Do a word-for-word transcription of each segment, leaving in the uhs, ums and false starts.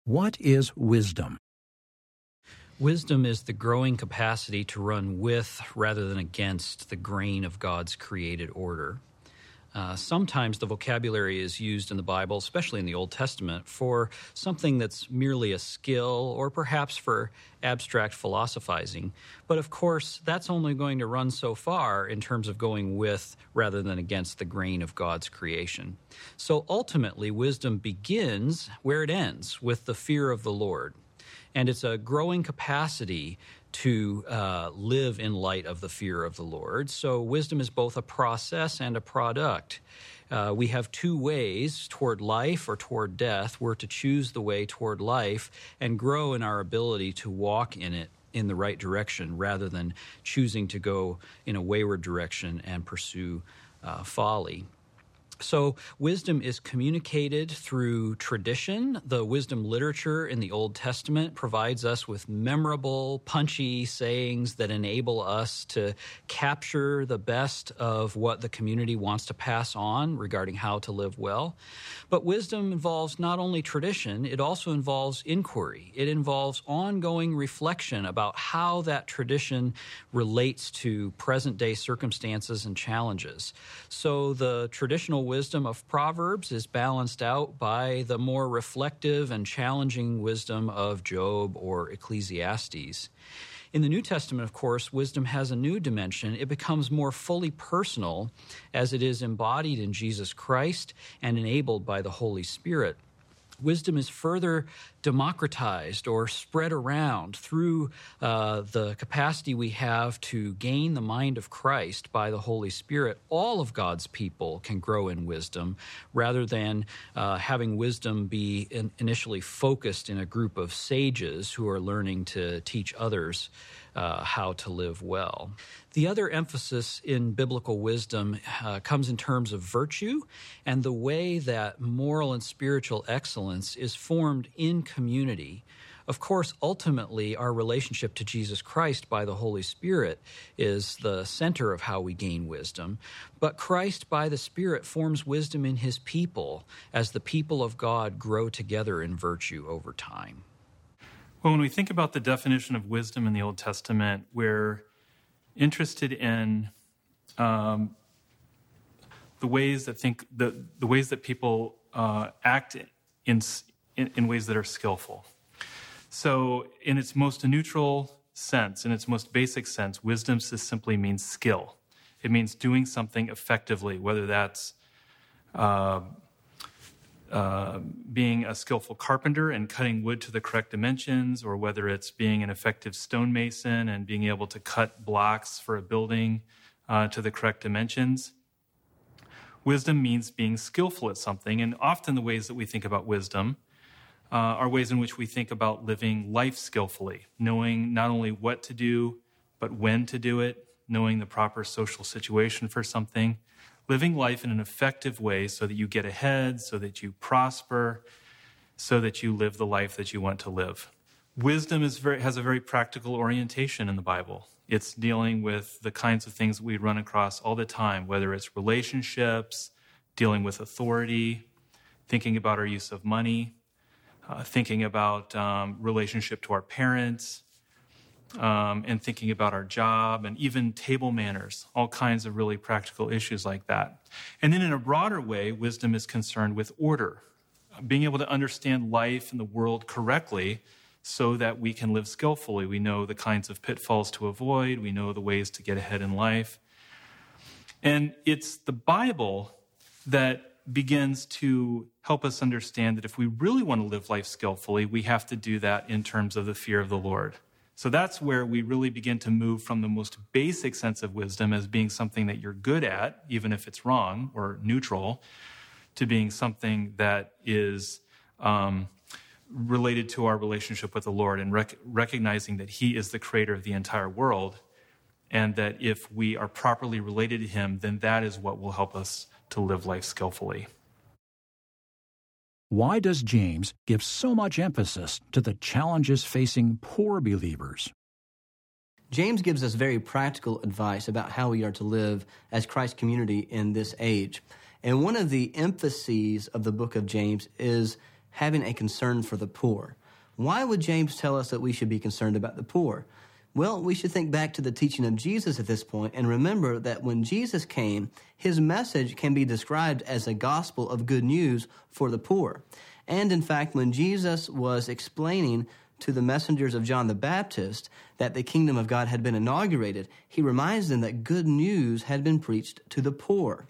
What is wisdom? Wisdom is the growing capacity to run with rather than against the grain of God's created order. Uh, sometimes the vocabulary is used in the Bible, especially in the Old Testament, for something that's merely a skill or perhaps for abstract philosophizing. But of course, that's only going to run so far in terms of going with rather than against the grain of God's creation. So ultimately, wisdom begins where it ends, with the fear of the Lord. And it's a growing capacity to uh, live in light of the fear of the Lord. So wisdom is both a process and a product. Uh, we have two ways toward life or toward death. We're to choose the way toward life and grow in our ability to walk in it in the right direction rather than choosing to go in a wayward direction and pursue uh, folly. So wisdom is communicated through tradition. The wisdom literature in the Old Testament provides us with memorable, punchy sayings that enable us to capture the best of what the community wants to pass on regarding how to live well. But wisdom involves not only tradition, it also involves inquiry. It involves ongoing reflection about how that tradition relates to present-day circumstances and challenges. So the traditional wisdom of Proverbs is balanced out by the more reflective and challenging wisdom of Job or Ecclesiastes. In the New Testament, of course, wisdom has a new dimension. It becomes more fully personal as it is embodied in Jesus Christ and enabled by the Holy Spirit. Wisdom is further democratized or spread around through uh, the capacity we have to gain the mind of Christ by the Holy Spirit. All of God's people can grow in wisdom rather than uh, having wisdom be in initially focused in a group of sages who are learning to teach others uh, how to live well. The other emphasis in biblical wisdom uh, comes in terms of virtue and the way that moral and spiritual excellence is formed in community. Of course, ultimately, our relationship to Jesus Christ by the Holy Spirit is the center of how we gain wisdom. But Christ, by the Spirit, forms wisdom in his people as the people of God grow together in virtue over time. Well, when we think about the definition of wisdom in the Old Testament, we're interested in um, the ways that think the the ways that people uh, act in, in in ways that are skillful. So, in its most neutral sense, in its most basic sense, wisdom just simply means skill. It means doing something effectively, whether that's uh, uh, being a skillful carpenter and cutting wood to the correct dimensions, or whether it's being an effective stonemason and being able to cut blocks for a building uh, to the correct dimensions. Wisdom means being skillful at something, and often the ways that we think about wisdom uh, are ways in which we think about living life skillfully, knowing not only what to do, but when to do it, knowing the proper social situation for something, living life in an effective way so that you get ahead, so that you prosper, so that you live the life that you want to live. Wisdom is very, has a very practical orientation in the Bible. It's dealing with the kinds of things we run across all the time, whether it's relationships, dealing with authority, thinking about our use of money, uh, thinking about um, relationship to our parents, Um, and thinking about our job, and even table manners, all kinds of really practical issues like that. And then in a broader way, wisdom is concerned with order, being able to understand life and the world correctly so that we can live skillfully. We know the kinds of pitfalls to avoid. We know the ways to get ahead in life. And it's the Bible that begins to help us understand that if we really want to live life skillfully, we have to do that in terms of the fear of the Lord. So that's where we really begin to move from the most basic sense of wisdom as being something that you're good at, even if it's wrong or neutral, to being something that is um, related to our relationship with the Lord, and rec- recognizing that he is the creator of the entire world, and that if we are properly related to him, then that is what will help us to live life skillfully. Why does James give so much emphasis to the challenges facing poor believers? James gives us very practical advice about how we are to live as Christ's community in this age. And one of the emphases of the book of James is having a concern for the poor. Why would James tell us that we should be concerned about the poor? Well, we should think back to the teaching of Jesus at this point and remember that when Jesus came, his message can be described as a gospel of good news for the poor. And in fact, when Jesus was explaining to the messengers of John the Baptist that the kingdom of God had been inaugurated, he reminds them that good news had been preached to the poor.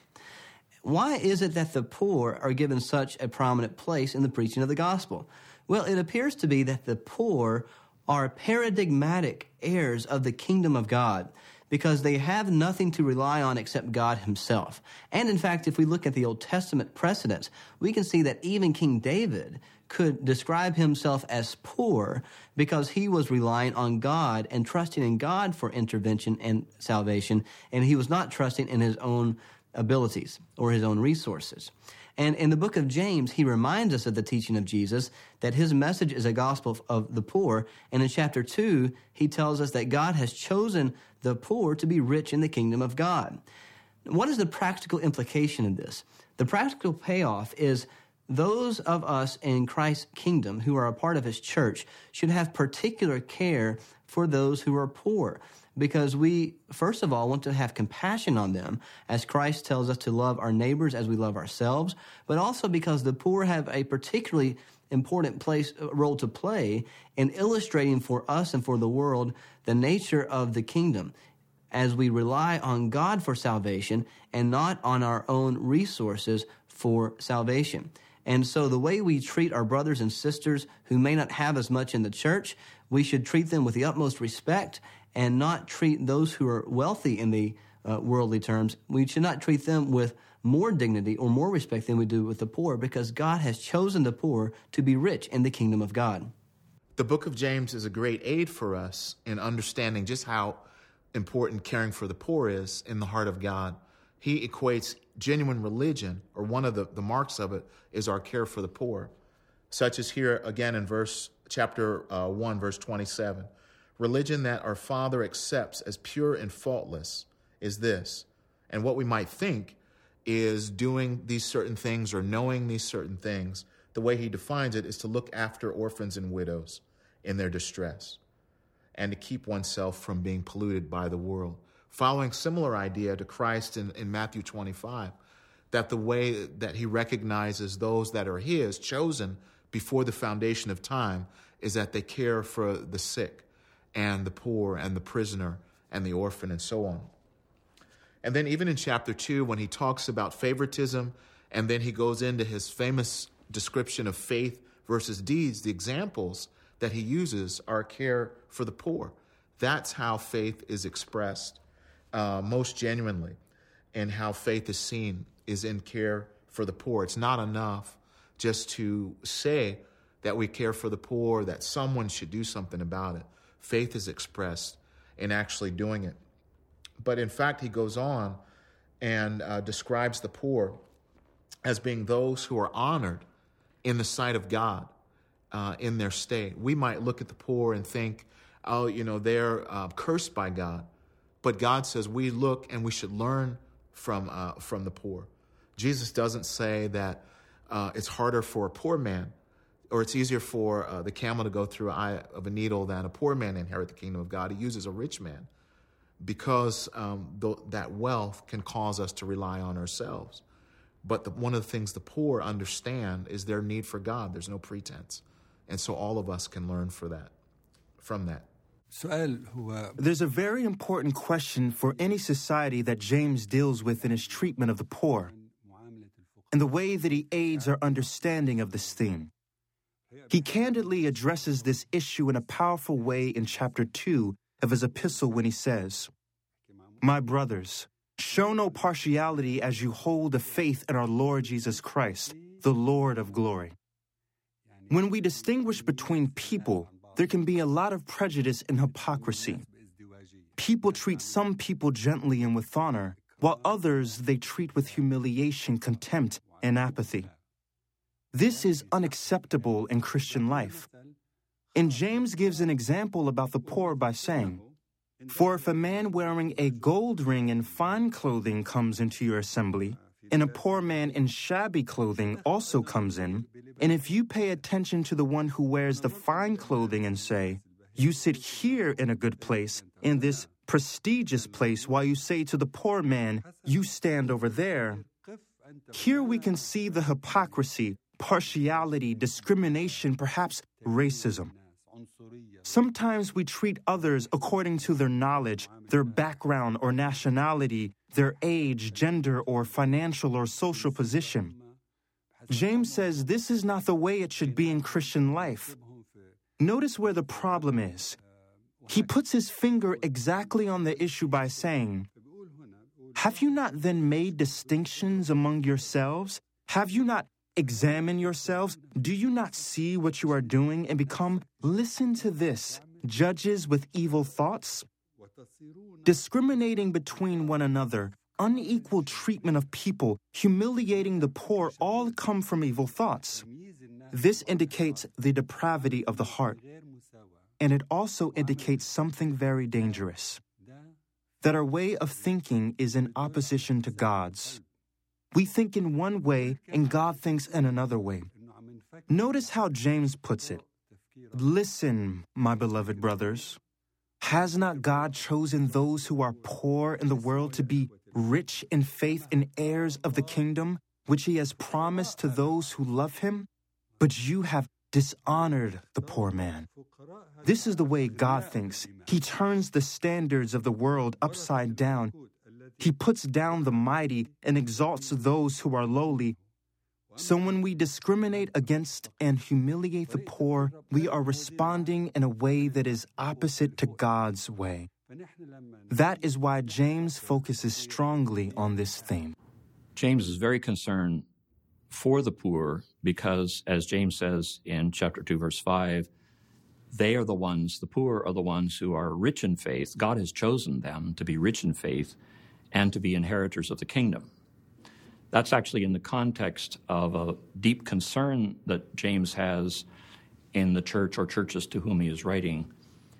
Why is it that the poor are given such a prominent place in the preaching of the gospel? Well, it appears to be that the poor are paradigmatic heirs of the kingdom of God because they have nothing to rely on except God himself. And in fact, if we look at the Old Testament precedents, we can see that even King David could describe himself as poor because he was relying on God and trusting in God for intervention and salvation, and he was not trusting in his own abilities or his own resources. And in the book of James, he reminds us of the teaching of Jesus, that his message is a gospel of the poor. And in chapter two, he tells us that God has chosen the poor to be rich in the kingdom of God. What is the practical implication of this? The practical payoff is those of us in Christ's kingdom who are a part of his church should have particular care for those who are poor, because we, first of all, want to have compassion on them, as Christ tells us to love our neighbors as we love ourselves, but also because the poor have a particularly important place, role to play in illustrating for us and for the world the nature of the kingdom, as we rely on God for salvation and not on our own resources for salvation. And so the way we treat our brothers and sisters who may not have as much in the church, we should treat them with the utmost respect and not treat those who are wealthy in the uh, worldly terms. We should not treat them with more dignity or more respect than we do with the poor, because God has chosen the poor to be rich in the kingdom of God. The book of James is a great aid for us in understanding just how important caring for the poor is in the heart of God. He equates genuine religion, or one of the, the marks of it, is our care for the poor, such as here again in verse chapter uh, one, verse twenty-seven. Religion that our Father accepts as pure and faultless is this. And what we might think is doing these certain things or knowing these certain things, the way he defines it is to look after orphans and widows in their distress and to keep oneself from being polluted by the world. Following similar idea to Christ in, in Matthew twenty-five, that the way that he recognizes those that are his, chosen before the foundation of time, is that they care for the sick and the poor and the prisoner and the orphan and so on. And then even in chapter two, when he talks about favoritism, and then he goes into his famous description of faith versus deeds, the examples that he uses are care for the poor. That's how faith is expressed uh, most genuinely, and how faith is seen is in care for the poor. It's not enough just to say that we care for the poor, that someone should do something about it. Faith is expressed in actually doing it. But in fact, he goes on and uh, describes the poor as being those who are honored in the sight of God uh, in their state. We might look at the poor and think, oh, you know, they're uh, cursed by God. But God says we look and we should learn from uh, from the poor. Jesus doesn't say that uh, it's harder for a poor man, or it's easier for uh, the camel to go through an eye of a needle than a poor man inherit the kingdom of God. He uses a rich man because um, th- that wealth can cause us to rely on ourselves. But the, one of the things the poor understand is their need for God. There's no pretense. And so all of us can learn for that, from that. There's a very important question for any society that James deals with in his treatment of the poor, and the way that he aids our understanding of this theme. He candidly addresses this issue in a powerful way in chapter two of his epistle when he says, "My brothers, show no partiality as you hold the faith in our Lord Jesus Christ, the Lord of glory." When we distinguish between people, there can be a lot of prejudice and hypocrisy. People treat some people gently and with honor, while others they treat with humiliation, contempt, and apathy. This is unacceptable in Christian life. And James gives an example about the poor by saying, "For if a man wearing a gold ring and fine clothing comes into your assembly, and a poor man in shabby clothing also comes in, and if you pay attention to the one who wears the fine clothing and say, "You sit here in a good place, in this prestigious place," while you say to the poor man, "You stand over there," here we can see the hypocrisy, partiality, discrimination, perhaps racism. Sometimes we treat others according to their knowledge, their background or nationality, their age, gender, or financial or social position. James says this is not the way it should be in Christian life. Notice where the problem is. He puts his finger exactly on the issue by saying, "Have you not then made distinctions among yourselves? Have you not examined yourselves? Do you not see what you are doing and become, listen to this, judges with evil thoughts? Discriminating between one another, unequal treatment of people, humiliating the poor, all come from evil thoughts. This indicates the depravity of the heart. And it also indicates something very dangerous, that our way of thinking is in opposition to God's. We think in one way and God thinks in another way. Notice how James puts it. Listen, my beloved brothers. Has not God chosen those who are poor in the world to be rich in faith and heirs of the kingdom, which he has promised to those who love him? But you have dishonored the poor man. This is the way God thinks. He turns the standards of the world upside down. He puts down the mighty and exalts those who are lowly. So when we discriminate against and humiliate the poor, we are responding in a way that is opposite to God's way. That is why James focuses strongly on this theme. James is very concerned for the poor because, as James says in chapter two, verse five, they are the ones, the poor are the ones who are rich in faith. God has chosen them to be rich in faith and to be inheritors of the kingdom. That's actually in the context of a deep concern that James has in the church or churches to whom he is writing,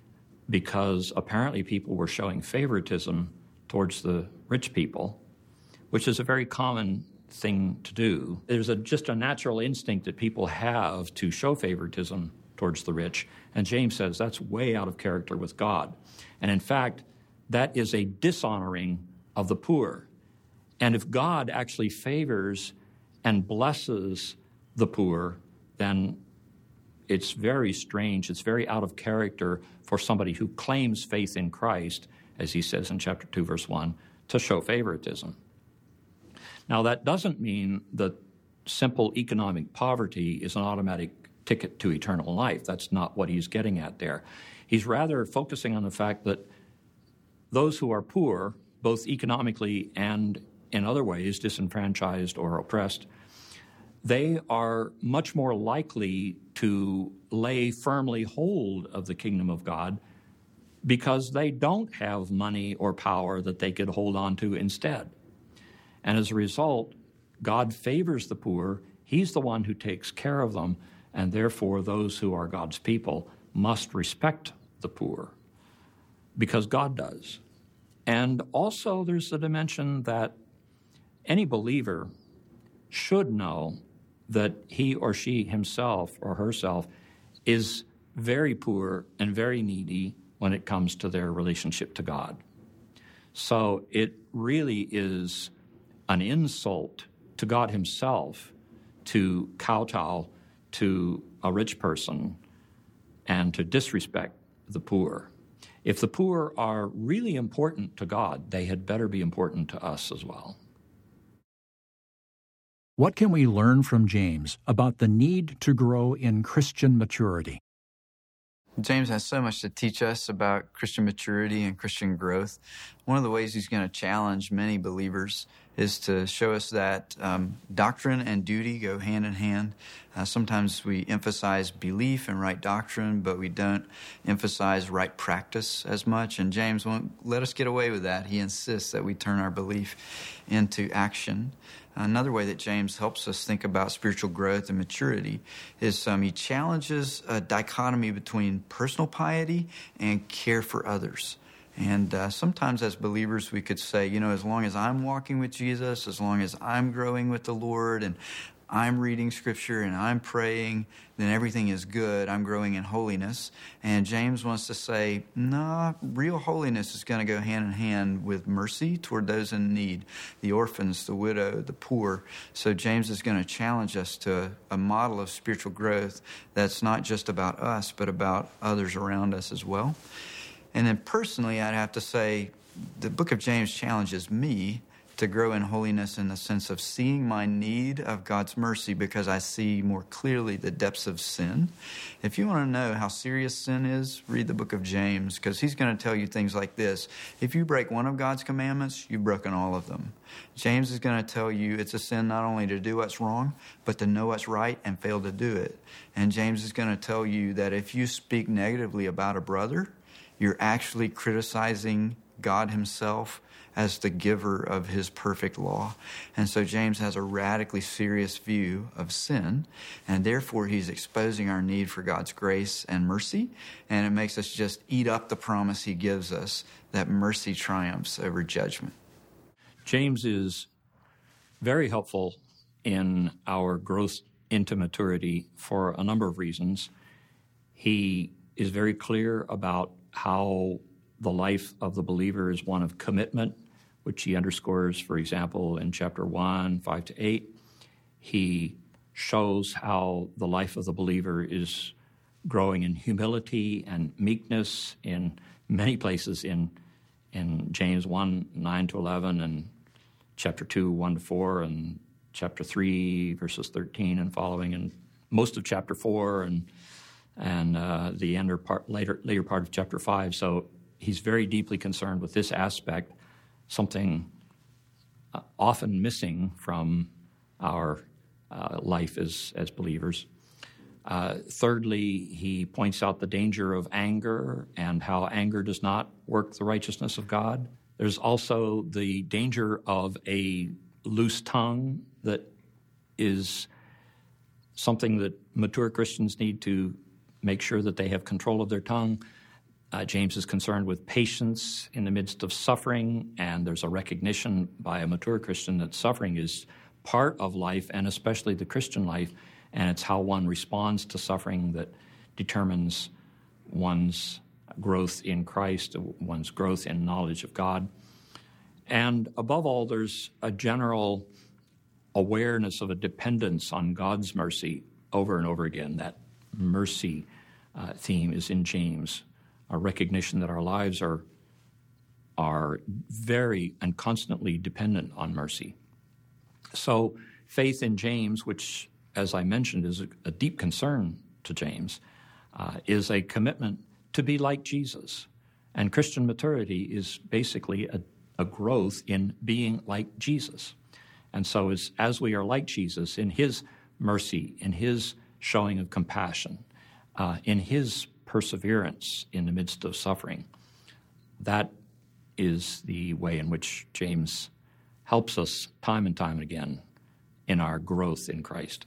because apparently people were showing favoritism towards the rich people, which is a very common thing to do. There's a, just a natural instinct that people have to show favoritism towards the rich, and James says that's way out of character with God. And in fact, that is a dishonoring of the poor. And if God actually favors and blesses the poor, then it's very strange, it's very out of character for somebody who claims faith in Christ, as he says in chapter two, verse one, to show favoritism. Now, that doesn't mean that simple economic poverty is an automatic ticket to eternal life. That's not what he's getting at there. He's rather focusing on the fact that those who are poor, both economically and in other ways, disenfranchised or oppressed, they are much more likely to lay firmly hold of the kingdom of God because they don't have money or power that they could hold on to instead. And as a result, God favors the poor. He's the one who takes care of them, and therefore those who are God's people must respect the poor because God does. And also there's the dimension that any believer should know that he or she himself or herself is very poor and very needy when it comes to their relationship to God. So it really is an insult to God himself to kowtow to a rich person and to disrespect the poor. If the poor are really important to God, they had better be important to us as well. What can we learn from James about the need to grow in Christian maturity? James has so much to teach us about Christian maturity and Christian growth. One of the ways he's going to challenge many believers is to show us that um, doctrine and duty go hand in hand. Uh, sometimes we emphasize belief and right doctrine, but we don't emphasize right practice as much. And James won't let us get away with that. He insists that we turn our belief into action. Another way that James helps us think about spiritual growth and maturity is um, he challenges a dichotomy between personal piety and care for others. And uh, sometimes as believers, we could say, you know, as long as I'm walking with Jesus, as long as I'm growing with the Lord, and I'm reading Scripture and I'm praying, then everything is good. I'm growing in holiness. And James wants to say, no, real holiness is going to go hand in hand with mercy toward those in need, the orphans, the widow, the poor. So James is going to challenge us to a model of spiritual growth that's not just about us, but about others around us as well. And then personally, I'd have to say the book of James challenges me to grow in holiness in the sense of seeing my need of God's mercy because I see more clearly the depths of sin. If you want to know how serious sin is, read the book of James, because he's going to tell you things like this. If you break one of God's commandments, you've broken all of them. James is going to tell you it's a sin not only to do what's wrong, but to know what's right and fail to do it. And James is going to tell you that if you speak negatively about a brother, you're actually criticizing God himself as the giver of his perfect law. And so James has a radically serious view of sin, and therefore he's exposing our need for God's grace and mercy, and it makes us just eat up the promise he gives us that mercy triumphs over judgment. James is very helpful in our growth into maturity for a number of reasons. He is very clear about how the life of the believer is one of commitment, which he underscores, for example, in chapter one, five to eight. He shows how the life of the believer is growing in humility and meekness in many places in, in James one, nine to eleven, and chapter two, one to four, and chapter three, verses thirteen and following, and most of chapter four, and and uh, the end part, later, later part of chapter five. So he's very deeply concerned with this aspect, something uh, often missing from our uh, life as, as believers. Uh, thirdly, he points out the danger of anger and how anger does not work the righteousness of God. There's also the danger of a loose tongue that is something that mature Christians need to make sure that they have control of their tongue. Uh, James is concerned with patience in the midst of suffering, and there's a recognition by a mature Christian that suffering is part of life, and especially the Christian life, and it's how one responds to suffering that determines one's growth in Christ, one's growth in knowledge of God. And above all, there's a general awareness of a dependence on God's mercy over and over again. That mercy uh, theme is in James. A recognition that our lives are, are very and constantly dependent on mercy. So faith in James, which, as I mentioned, is a, a deep concern to James, uh, is a commitment to be like Jesus. And Christian maturity is basically a, a growth in being like Jesus. And so as, as we are like Jesus in his mercy, in his showing of compassion, uh, in his perseverance in the midst of suffering. That is the way in which James helps us time and time again in our growth in Christ.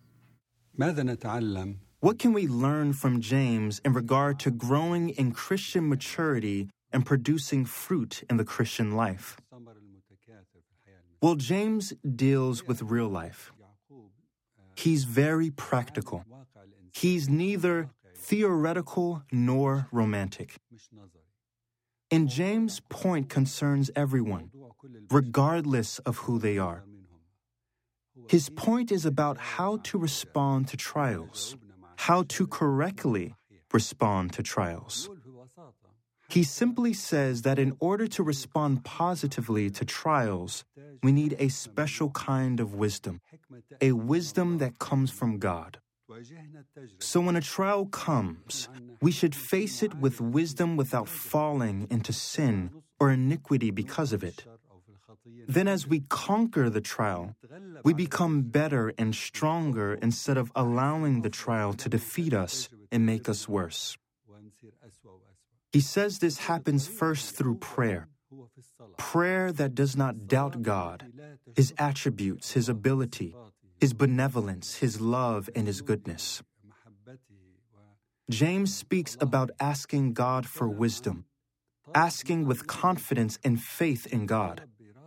What can we learn from James in regard to growing in Christian maturity and producing fruit in the Christian life? Well, James deals with real life. He's very practical. He's neither theoretical nor romantic. And James' point concerns everyone, regardless of who they are. His point is about how to respond to trials, how to correctly respond to trials. He simply says that in order to respond positively to trials, we need a special kind of wisdom, a wisdom that comes from God. So when a trial comes, we should face it with wisdom without falling into sin or iniquity because of it. Then as we conquer the trial, we become better and stronger instead of allowing the trial to defeat us and make us worse. He says this happens first through prayer. Prayer that does not doubt God, his attributes, his ability, his benevolence, his love, and his goodness. James speaks about asking God for wisdom, asking with confidence and faith in God.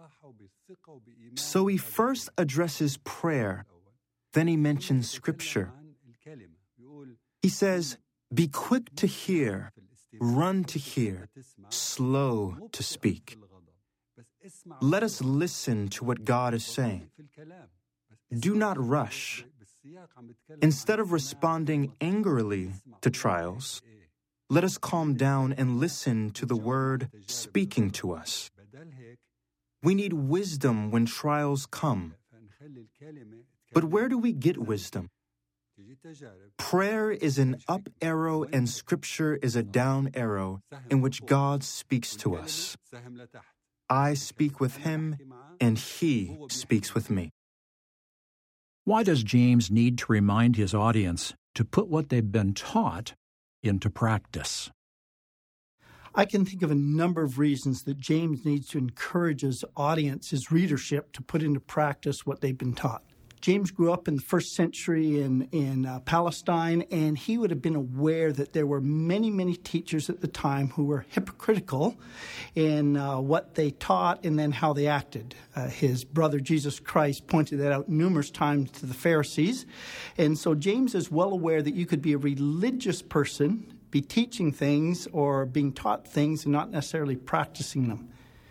So he first addresses prayer, then he mentions Scripture. He says, "Be quick to hear, run to hear, slow to speak." Let us listen to what God is saying. Do not rush. Instead of responding angrily to trials, let us calm down and listen to the Word speaking to us. We need wisdom when trials come. But where do we get wisdom? Prayer is an up arrow and Scripture is a down arrow in which God speaks to us. I speak with him, and he speaks with me. Why does James need to remind his audience to put what they've been taught into practice? I can think of a number of reasons that James needs to encourage his audience, his readership, to put into practice what they've been taught. James grew up in the first century in, in uh, Palestine, and he would have been aware that there were many, many teachers at the time who were hypocritical in uh, what they taught and then how they acted. Uh, his brother Jesus Christ pointed that out numerous times to the Pharisees. And so James is well aware that you could be a religious person, be teaching things or being taught things and not necessarily practicing them.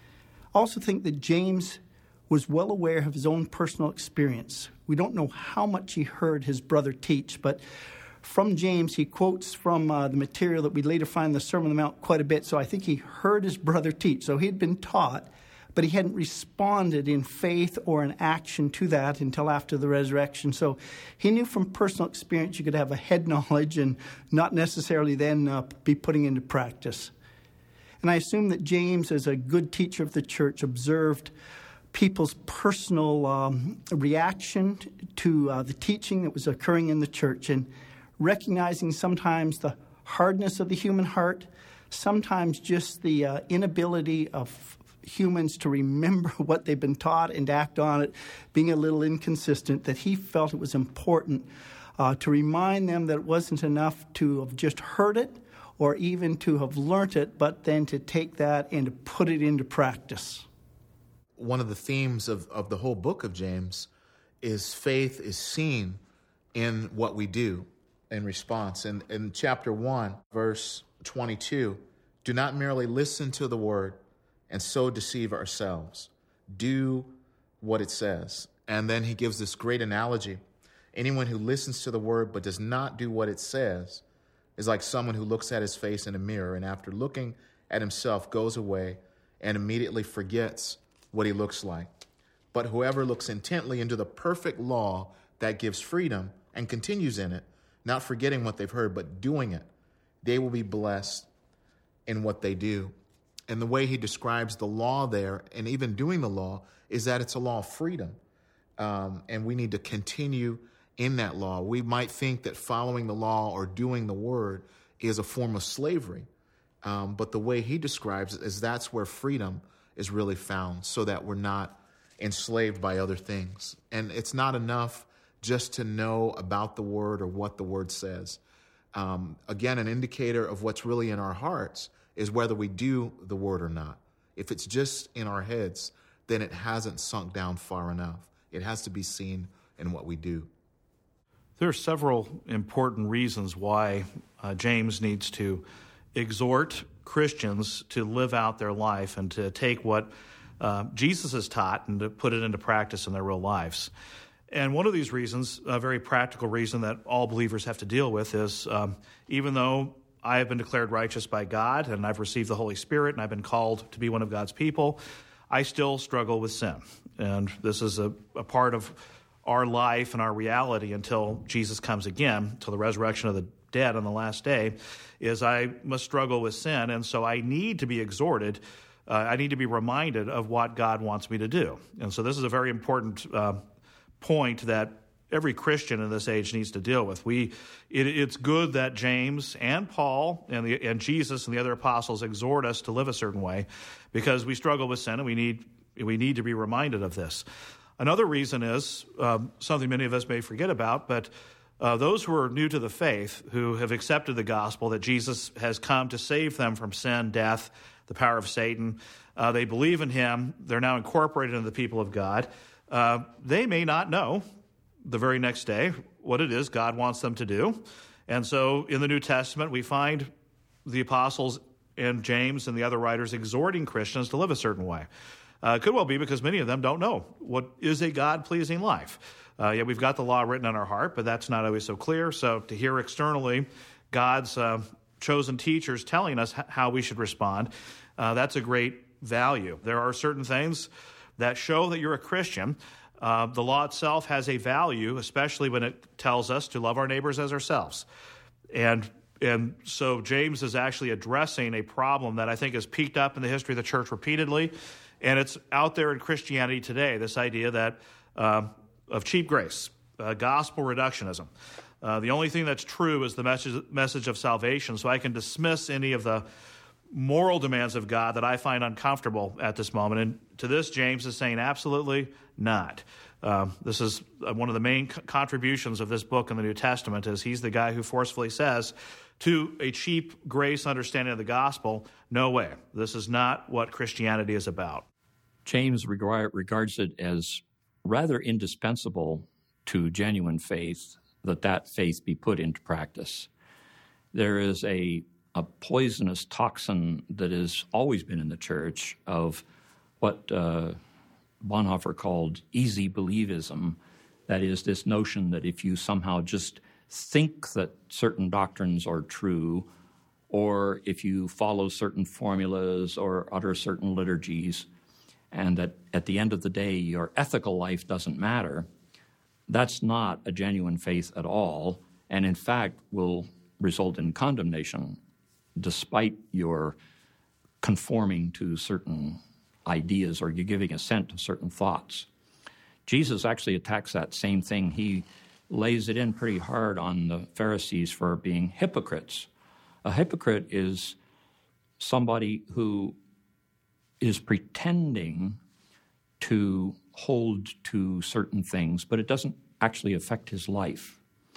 I also think that James was well aware of his own personal experience. We don't know how much he heard his brother teach, but from James, he quotes from uh, the material that we later find in the Sermon on the Mount quite a bit. So I think he heard his brother teach. So he had been taught, but he hadn't responded in faith or in action to that until after the resurrection. So he knew from personal experience you could have a head knowledge and not necessarily then uh, be putting into practice. And I assume that James, as a good teacher of the church, observed people's personal um, reaction to uh, the teaching that was occurring in the church, and recognizing sometimes the hardness of the human heart, sometimes just the uh, inability of humans to remember what they've been taught and act on it, being a little inconsistent, that he felt it was important uh, to remind them that it wasn't enough to have just heard it or even to have learnt it, but then to take that and to put it into practice. One of the themes of, of the whole book of James is faith is seen in what we do in response. And in chapter one, verse twenty-two, do not merely listen to the word and so deceive ourselves. Do what it says. And then he gives this great analogy. Anyone who listens to the word but does not do what it says is like someone who looks at his face in a mirror and after looking at himself goes away and immediately forgets what he looks like. But whoever looks intently into the perfect law that gives freedom and continues in it, not forgetting what they've heard, but doing it, they will be blessed in what they do. And the way he describes the law there, and even doing the law, is that it's a law of freedom. Um, and we need to continue in that law. We might think that following the law or doing the word is a form of slavery. Um, but the way he describes it is that's where freedom is really found, so that we're not enslaved by other things. And it's not enough just to know about the word or what the word says. Um, again, an indicator of what's really in our hearts is whether we do the word or not. If it's just in our heads, then it hasn't sunk down far enough. It has to be seen in what we do. There are several important reasons why uh, James needs to exhort Christians to live out their life and to take what uh, Jesus has taught and to put it into practice in their real lives. And one of these reasons, a very practical reason that all believers have to deal with is um, even though I have been declared righteous by God and I've received the Holy Spirit and I've been called to be one of God's people, I still struggle with sin. And this is a, a part of our life and our reality until Jesus comes again, till the resurrection of the dead on the last day, is I must struggle with sin. And so I need to be exhorted. Uh, I need to be reminded of what God wants me to do. And so this is a very important uh, point that every Christian in this age needs to deal with. We, it, it's good that James and Paul and, the, and Jesus and the other apostles exhort us to live a certain way, because we struggle with sin and we need, we need to be reminded of this. Another reason is uh, something many of us may forget about, but Uh, those who are new to the faith, who have accepted the gospel that Jesus has come to save them from sin, death, the power of Satan. Uh, they believe in him. They're now incorporated into the people of God. Uh, they may not know the very next day what it is God wants them to do. And so in the New Testament, we find the apostles and James and the other writers exhorting Christians to live a certain way. Uh, it could well be because many of them don't know what is a God-pleasing life. Uh, yeah, we've got the law written on our heart, but that's not always so clear. So to hear externally God's uh, chosen teachers telling us h- how we should respond, uh, that's a great value. There are certain things that show that you're a Christian. Uh, the law itself has a value, especially when it tells us to love our neighbors as ourselves. And and so James is actually addressing a problem that I think has peaked up in the history of the church repeatedly, and it's out there in Christianity today, this idea that uh, of cheap grace, uh, gospel reductionism. Uh, the only thing that's true is the message, message of salvation, so I can dismiss any of the moral demands of God that I find uncomfortable at this moment. And to this, James is saying absolutely not. Um, this is one of the main co- contributions of this book in the New Testament, is he's the guy who forcefully says to a cheap grace understanding of the gospel, no way. This is not what Christianity is about. James regard, regards it as rather indispensable to genuine faith that that faith be put into practice. There is a a poisonous toxin that has always been in the church of what uh, Bonhoeffer called easy believism. That is, this notion that if you somehow just think that certain doctrines are true, or if you follow certain formulas or utter certain liturgies, and that at the end of the day your ethical life doesn't matter, that's not a genuine faith at all, and in fact will result in condemnation despite your conforming to certain ideas or you're giving assent to certain thoughts. Jesus actually attacks that same thing. He lays it in pretty hard on the Pharisees for being hypocrites. A hypocrite is somebody who is pretending to hold to certain things, but it doesn't actually affect his life.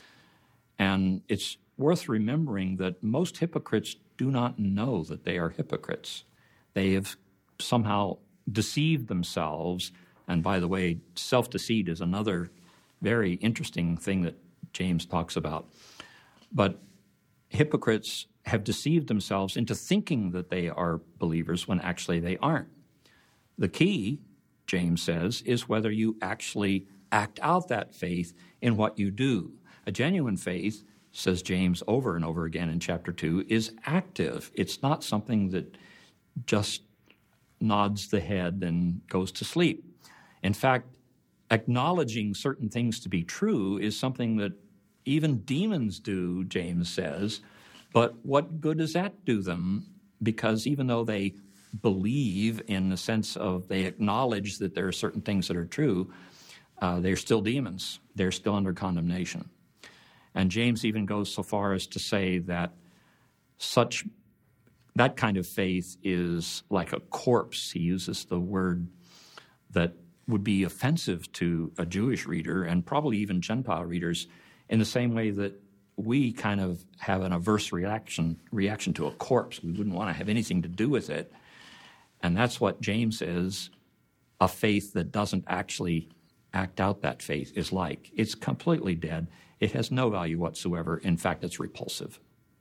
And it's worth remembering that most hypocrites do not know that they are hypocrites. They have somehow deceived themselves. And by the way, self-deceit is another very interesting thing that James talks about. But hypocrites have deceived themselves into thinking that they are believers when actually they aren't. The key, James says, is whether you actually act out that faith in what you do. A genuine faith, says James over and over again in chapter two, is active. It's not something that just nods the head and goes to sleep. In fact, acknowledging certain things to be true is something that even demons do, James says, but what good does that do them? Because even though they believe in the sense of they acknowledge that there are certain things that are true, uh, they're still demons. They're still under condemnation. And James even goes so far as to say that such that kind of faith is like a corpse. He uses the word that would be offensive to a Jewish reader and probably even Gentile readers, in the same way that we kind of have an averse reaction reaction to a corpse. We wouldn't want to have anything to do with it. And that's what James says a faith that doesn't actually act out that faith is like. It's completely dead. It has no value whatsoever. In fact, it's repulsive.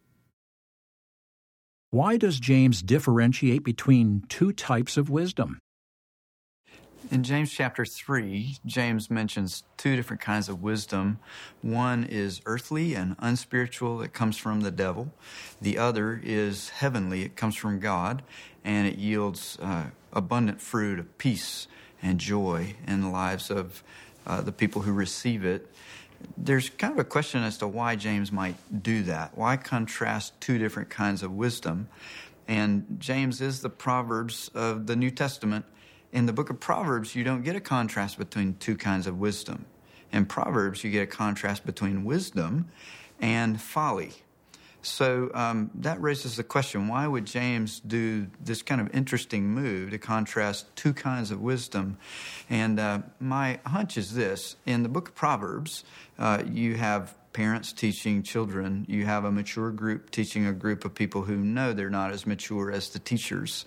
Why does James differentiate between two types of wisdom? In James chapter three, James mentions two different kinds of wisdom. One is earthly and unspiritual, that comes from the devil. The other is heavenly, it comes from God, and it yields uh, abundant fruit of peace and joy in the lives of uh, the people who receive it. There's kind of a question as to why James might do that. Why contrast two different kinds of wisdom? And James is the Proverbs of the New Testament. In the book of Proverbs, you don't get a contrast between two kinds of wisdom. In Proverbs, you get a contrast between wisdom and folly. So um, that raises the question, why would James do this kind of interesting move to contrast two kinds of wisdom? And uh, my hunch is this. In the book of Proverbs, uh, you have parents teaching children. You have a mature group teaching a group of people who know they're not as mature as the teachers.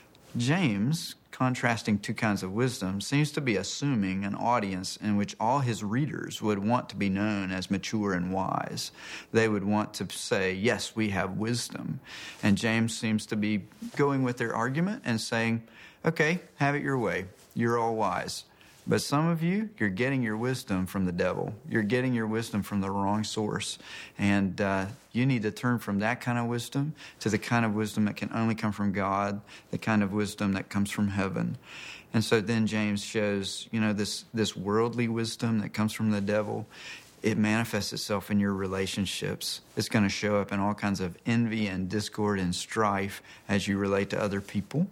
James, contrasting two kinds of wisdom, seems to be assuming an audience in which all his readers would want to be known as mature and wise. They would want to say, yes, we have wisdom. And James seems to be going with their argument and saying, okay, have it your way. You're all wise. But some of you, you're getting your wisdom from the devil. You're getting your wisdom from the wrong source. And uh, you need to turn from that kind of wisdom to the kind of wisdom that can only come from God, the kind of wisdom that comes from heaven. And so then James shows, you know, this, this worldly wisdom that comes from the devil. It manifests itself in your relationships. It's going to show up in all kinds of envy and discord and strife as you relate to other people.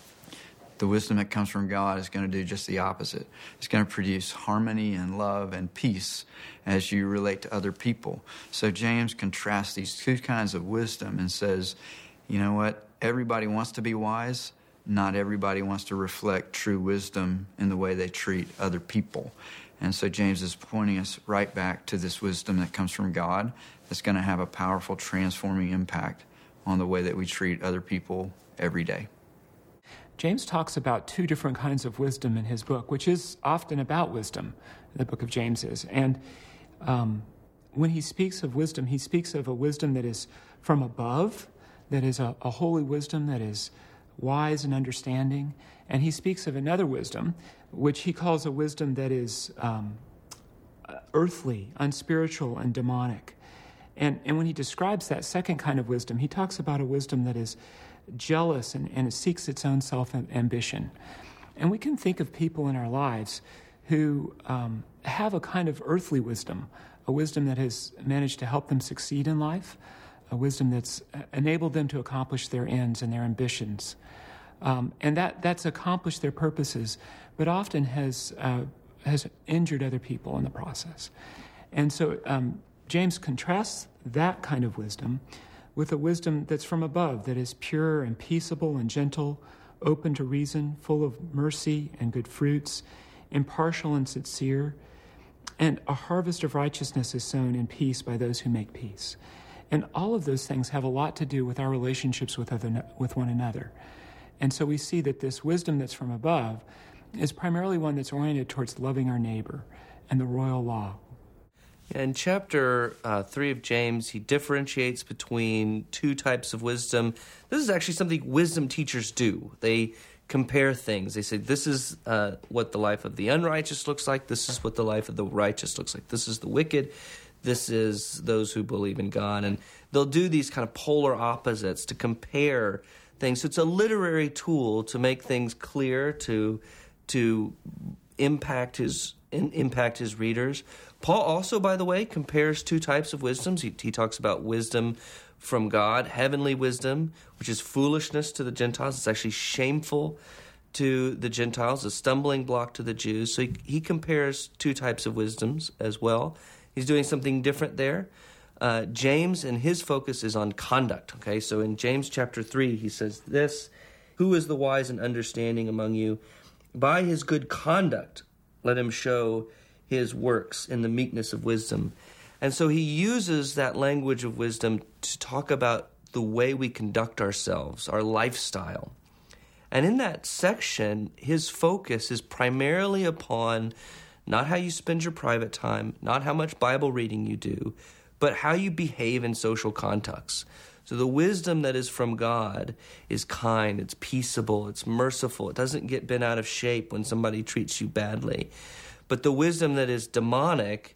The wisdom that comes from God is going to do just the opposite. It's going to produce harmony and love and peace as you relate to other people. So James contrasts these two kinds of wisdom and says, you know what? Everybody wants to be wise. Not everybody wants to reflect true wisdom in the way they treat other people. And so James is pointing us right back to this wisdom that comes from God that's going to have a powerful transforming impact on the way that we treat other people every day. James talks about two different kinds of wisdom in his book, which is often about wisdom, the book of James is. And um, when he speaks of wisdom, he speaks of a wisdom that is from above, that is a, a holy wisdom that is wise and understanding. And he speaks of another wisdom, which he calls a wisdom that is um, earthly, unspiritual, and demonic. And, and when he describes that second kind of wisdom, he talks about a wisdom that is jealous and, and it seeks its own self-ambition. And we can think of people in our lives who um, have a kind of earthly wisdom, a wisdom that has managed to help them succeed in life, a wisdom that's enabled them to accomplish their ends and their ambitions. Um, and that, that's accomplished their purposes, but often has, uh, has injured other people in the process. And so um, James contrasts that kind of wisdom with a wisdom that's from above, that is pure and peaceable and gentle, open to reason, full of mercy and good fruits, impartial and sincere, and a harvest of righteousness is sown in peace by those who make peace. And all of those things have a lot to do with our relationships with other, with one another. And so we see that this wisdom that's from above is primarily one that's oriented towards loving our neighbor and the royal law. In chapter uh, three of James, he differentiates between two types of wisdom. This is actually something wisdom teachers do. They compare things. They say, this is uh, what the life of the unrighteous looks like. This is what the life of the righteous looks like. This is the wicked. This is those who believe in God. And they'll do these kind of polar opposites to compare things. So it's a literary tool to make things clear, to to impact his in, impact his readers. Paul also, by the way, compares two types of wisdoms. He, he talks about wisdom from God, heavenly wisdom, which is foolishness to the Gentiles. It's actually shameful to the Gentiles, a stumbling block to the Jews. So he, he compares two types of wisdoms as well. He's doing something different there. Uh, James, and his focus is on conduct. Okay, so in James chapter three, he says this, "Who is the wise and understanding among you? By his good conduct, let him show his works in the meekness of wisdom." And so he uses that language of wisdom to talk about the way we conduct ourselves, our lifestyle. And in that section, his focus is primarily upon not how you spend your private time, not how much Bible reading you do, but how you behave in social contexts. So the wisdom that is from God is kind, it's peaceable, it's merciful. It doesn't get bent out of shape when somebody treats you badly. But the wisdom that is demonic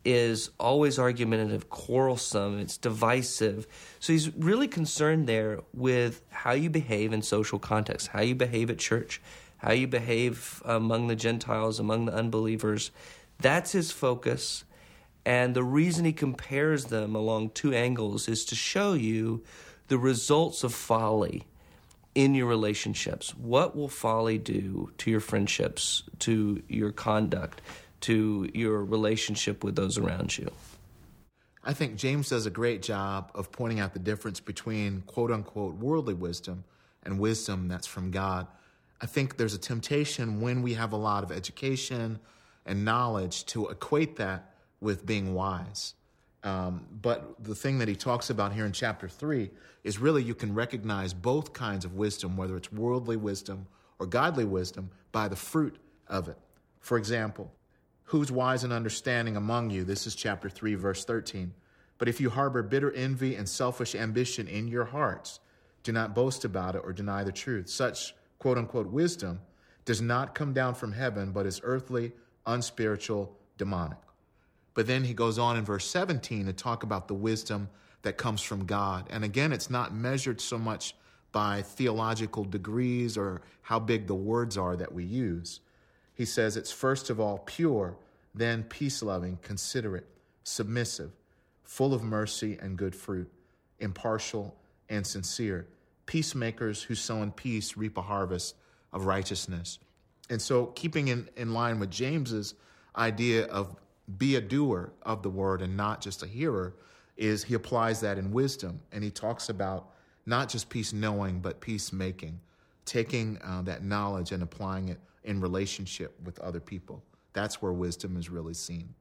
is always argumentative, quarrelsome, it's divisive. So he's really concerned there with how you behave in social contexts, how you behave at church, how you behave among the Gentiles, among the unbelievers. That's his focus. And the reason he compares them along two angles is to show you the results of folly in your relationships. What will folly do to your friendships, to your conduct, to your relationship with those around you? I think James does a great job of pointing out the difference between quote-unquote worldly wisdom and wisdom that's from God. I think there's a temptation when we have a lot of education and knowledge to equate that with being wise. Um, but the thing that he talks about here in chapter three is really you can recognize both kinds of wisdom, whether it's worldly wisdom or godly wisdom, by the fruit of it. For example, who's wise and understanding among you? This is chapter three, verse thirteen. But if you harbor bitter envy and selfish ambition in your hearts, do not boast about it or deny the truth. Such quote-unquote wisdom does not come down from heaven, but is earthly, unspiritual, demonic. But then he goes on in verse seventeen to talk about the wisdom that comes from God. And again, it's not measured so much by theological degrees or how big the words are that we use. He says it's first of all pure, then peace-loving, considerate, submissive, full of mercy and good fruit, impartial and sincere. Peacemakers who sow in peace reap a harvest of righteousness. And so keeping in, in line with James's idea of be a doer of the word and not just a hearer, is he applies that in wisdom. And he talks about not just peace knowing, but peace making, taking uh, that knowledge and applying it in relationship with other people. That's where wisdom is really seen.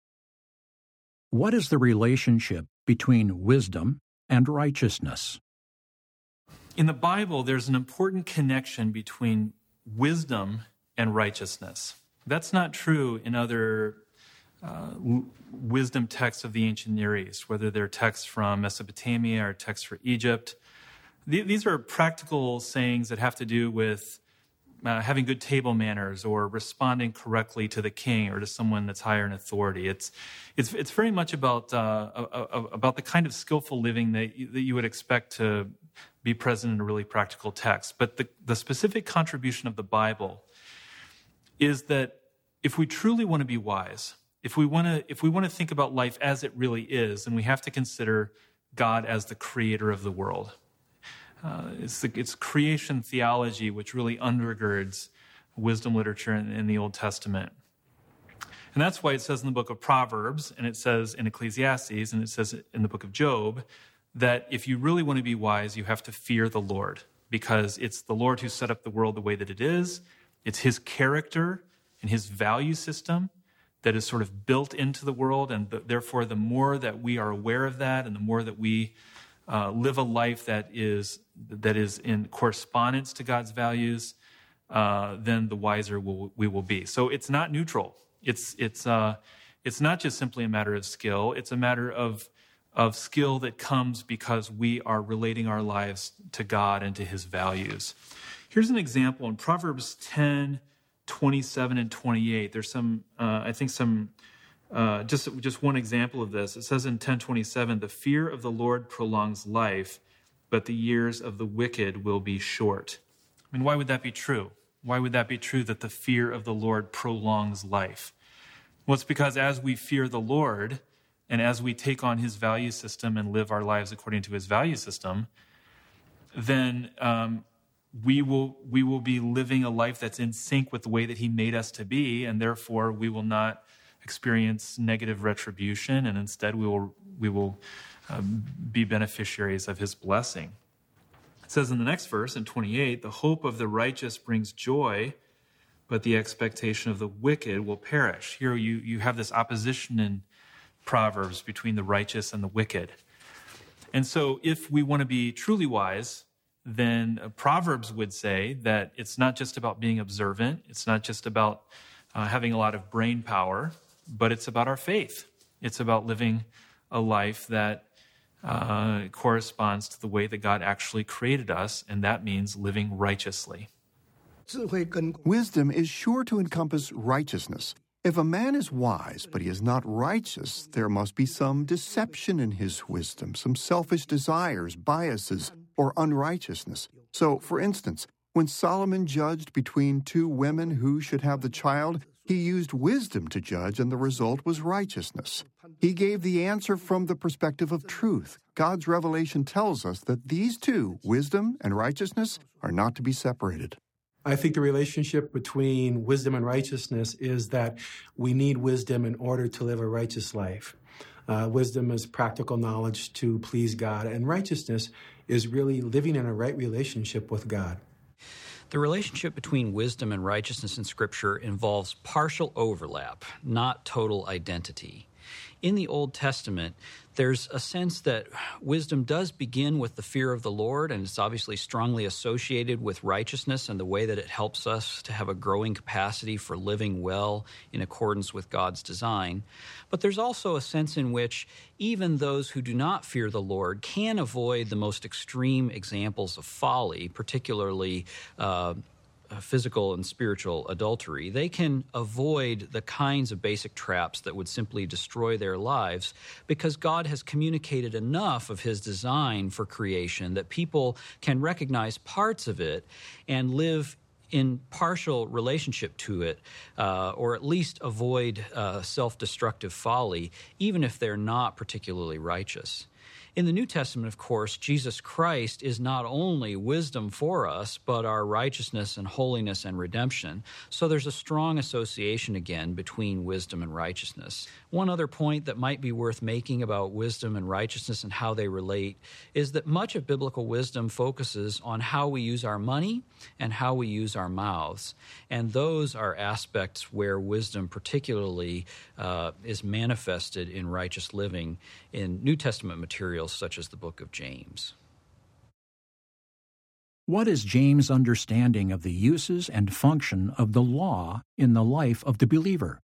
What is the relationship between wisdom and righteousness? In the Bible, there's an important connection between wisdom and righteousness. That's not true in other uh, w- wisdom texts of the ancient Near East, whether they're texts from Mesopotamia or texts for Egypt. Th- these are practical sayings that have to do with uh, having good table manners or responding correctly to the king or to someone that's higher in authority. It's it's it's very much about uh, about the kind of skillful living that you, that you would expect to be present in a really practical text. But the, the specific contribution of the Bible is that if we truly want to be wise, if we want to if we want to think about life as it really is, then we have to consider God as the creator of the world. Uh, it's, the, it's creation theology which really undergirds wisdom literature in, in the Old Testament. And that's why it says in the book of Proverbs, and it says in Ecclesiastes, and it says in the book of Job, that if you really want to be wise, you have to fear the Lord, because it's the Lord who set up the world the way that it is. It's his character and his value system that is sort of built into the world, and the, therefore the more that we are aware of that and the more that we uh, live a life that is that is in correspondence to God's values, uh, then the wiser we'll, we will be. So it's not neutral. It's it's uh, it's not just simply a matter of skill. It's a matter of of skill that comes because we are relating our lives to God and to his values. Here's an example in Proverbs ten, twenty-seven, and twenty-eight. There's some, uh, I think some, uh, just, just one example of this. It says in ten twenty-seven, the fear of the Lord prolongs life, but the years of the wicked will be short. I mean, why would that be true? Why would that be true that the fear of the Lord prolongs life? Well, it's because as we fear the Lord, and as we take on his value system and live our lives according to his value system, then um, we will we will be living a life that's in sync with the way that he made us to be, and therefore we will not experience negative retribution, and instead we will we will um, be beneficiaries of his blessing. It says in the next verse, in twenty-eight, the hope of the righteous brings joy, but the expectation of the wicked will perish. Here you, you have this opposition in Proverbs between the righteous and the wicked. And so if we want to be truly wise, then Proverbs would say that it's not just about being observant, it's not just about uh, having a lot of brain power, but it's about our faith. It's about living a life that uh, corresponds to the way that God actually created us, and that means living righteously. Wisdom is sure to encompass righteousness. If a man is wise, but he is not righteous, there must be some deception in his wisdom, some selfish desires, biases, or unrighteousness. So, for instance, when Solomon judged between two women who should have the child, he used wisdom to judge, and the result was righteousness. He gave the answer from the perspective of truth. God's revelation tells us that these two, wisdom and righteousness, are not to be separated. I think the relationship between wisdom and righteousness is that we need wisdom in order to live a righteous life. Uh, wisdom is practical knowledge to please God, and righteousness is really living in a right relationship with God. The relationship between wisdom and righteousness in Scripture involves partial overlap, not total identity. In the Old Testament, there's a sense that wisdom does begin with the fear of the Lord, and it's obviously strongly associated with righteousness and the way that it helps us to have a growing capacity for living well in accordance with God's design. But there's also a sense in which even those who do not fear the Lord can avoid the most extreme examples of folly, particularly uh, physical and spiritual adultery. They can avoid the kinds of basic traps that would simply destroy their lives because God has communicated enough of his design for creation that people can recognize parts of it and live in partial relationship to it, uh, or at least avoid uh, self-destructive folly, even if they're not particularly righteous. In the New Testament, of course, Jesus Christ is not only wisdom for us, but our righteousness and holiness and redemption. So there's a strong association again between wisdom and righteousness. One other point that might be worth making about wisdom and righteousness and how they relate is that much of biblical wisdom focuses on how we use our money and how we use our mouths. And those are aspects where wisdom particularly uh, is manifested in righteous living in New Testament materials such as the book of James. What is James' understanding of the uses and function of the law in the life of the believer?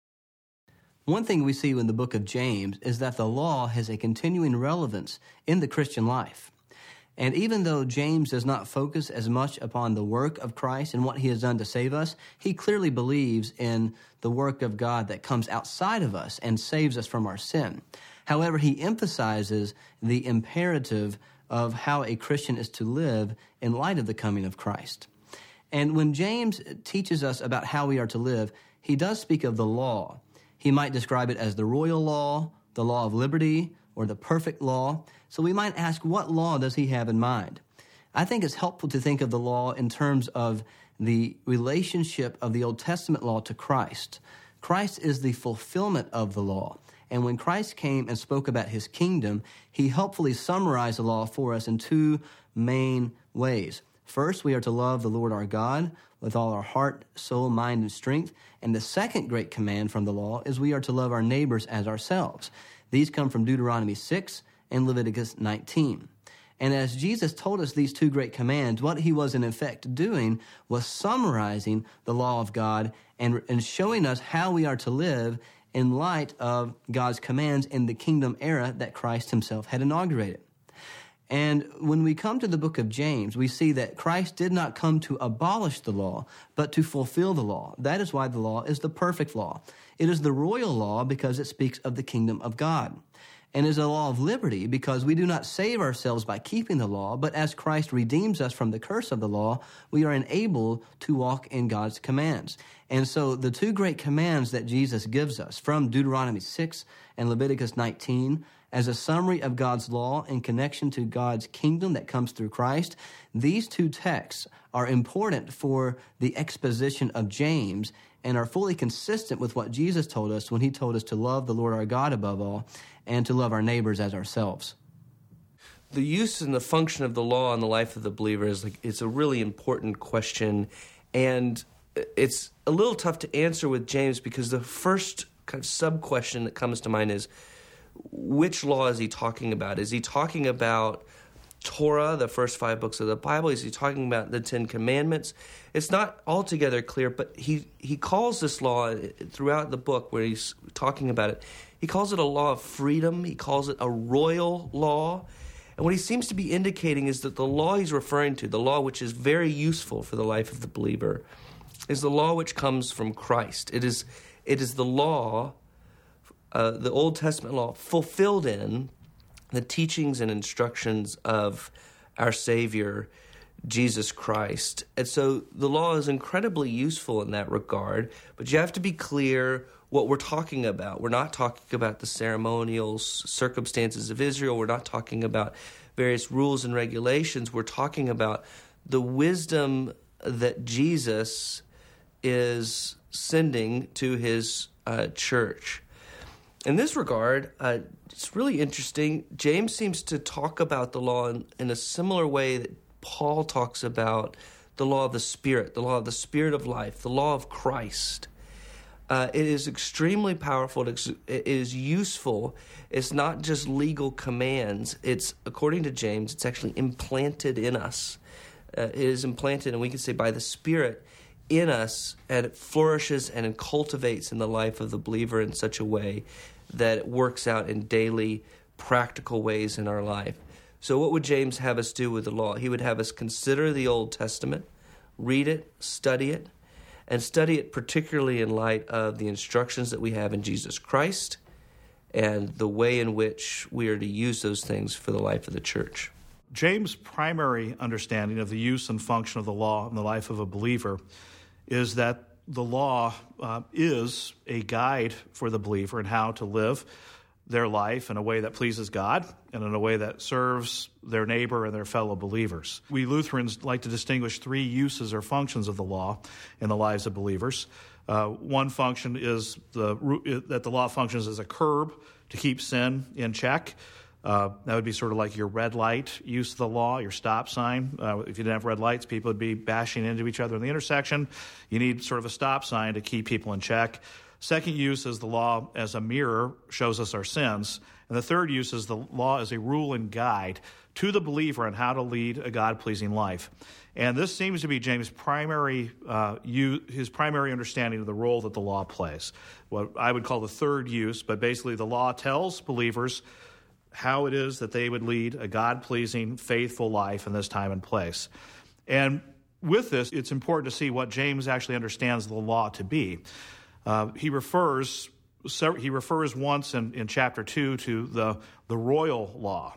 One thing we see in the book of James is that the law has a continuing relevance in the Christian life. And even though James does not focus as much upon the work of Christ and what he has done to save us, he clearly believes in the work of God that comes outside of us and saves us from our sin. However, he emphasizes the imperative of how a Christian is to live in light of the coming of Christ. And when James teaches us about how we are to live, he does speak of the law. He might describe it as the royal law, the law of liberty, or the perfect law. So we might ask, what law does he have in mind? I think it's helpful to think of the law in terms of the relationship of the Old Testament law to Christ. Christ is the fulfillment of the law. And when Christ came and spoke about his kingdom, he helpfully summarized the law for us in two main ways. First, we are to love the Lord our God with all our heart, soul, mind, and strength. And the second great command from the law is we are to love our neighbors as ourselves. These come from Deuteronomy six and Leviticus nineteen. And as Jesus told us these two great commands, what he was in effect doing was summarizing the law of God and, and showing us how we are to live in light of God's commands in the kingdom era that Christ himself had inaugurated. And when we come to the book of James, we see that Christ did not come to abolish the law, but to fulfill the law. That is why the law is the perfect law. It is the royal law because it speaks of the kingdom of God. And is a law of liberty because we do not save ourselves by keeping the law, but as Christ redeems us from the curse of the law, we are enabled to walk in God's commands. And so the two great commands that Jesus gives us from Deuteronomy six and Leviticus nineteen as a summary of God's law in connection to God's kingdom that comes through Christ, these two texts are important for the exposition of James and are fully consistent with what Jesus told us when he told us to love the Lord our God above all and to love our neighbors as ourselves. The use and the function of the law in the life of the believer is like it's a really important question, and it's a little tough to answer with James because the first kind of sub-question that comes to mind is, which law is he talking about? Is he talking about Torah, the first five books of the Bible? Is he talking about the Ten Commandments? It's not altogether clear, but he, he calls this law throughout the book where he's talking about it, he calls it a law of freedom. He calls it a royal law. And what he seems to be indicating is that the law he's referring to, the law which is very useful for the life of the believer, is the law which comes from Christ. It is, it is the law, uh, the Old Testament law, fulfilled in the teachings and instructions of our Savior, Jesus Christ. And so the law is incredibly useful in that regard, but you have to be clear what we're talking about. We're not talking about the ceremonial circumstances of Israel. We're not talking about various rules and regulations. We're talking about the wisdom that Jesus is sending to his uh, church. In this regard, uh, it's really interesting. James seems to talk about the law in, in a similar way that Paul talks about the law of the Spirit, the law of the Spirit of life, the law of Christ. Uh, it is extremely powerful. It is useful. It's not just legal commands. It's, according to James, it's actually implanted in us. Uh, it is implanted, and we can say by the Spirit, in us, and it flourishes and it cultivates in the life of the believer in such a way that it works out in daily, practical ways in our life. So what would James have us do with the law? He would have us consider the Old Testament, read it, study it, and study it particularly in light of the instructions that we have in Jesus Christ and the way in which we are to use those things for the life of the church. James' primary understanding of the use and function of the law in the life of a believer is that the law uh, is a guide for the believer in how to live their life in a way that pleases God and in a way that serves their neighbor and their fellow believers. We Lutherans like to distinguish three uses or functions of the law in the lives of believers. Uh, one function is the, that the law functions as a curb to keep sin in check. Uh, that would be sort of like your red light use of the law, your stop sign. Uh, if you didn't have red lights, people would be bashing into each other in the intersection. You need sort of a stop sign to keep people in check. Second use is the law as a mirror, shows us our sins. And the third use is the law as a rule and guide to the believer on how to lead a God-pleasing life. And this seems to be James' primary, uh, use, his primary understanding of the role that the law plays. What I would call the third use, but basically the law tells believers how it is that they would lead a God-pleasing, faithful life in this time and place. And with this, it's important to see what James actually understands the law to be. Uh, he refers he refers once in, in chapter two to the, the royal law.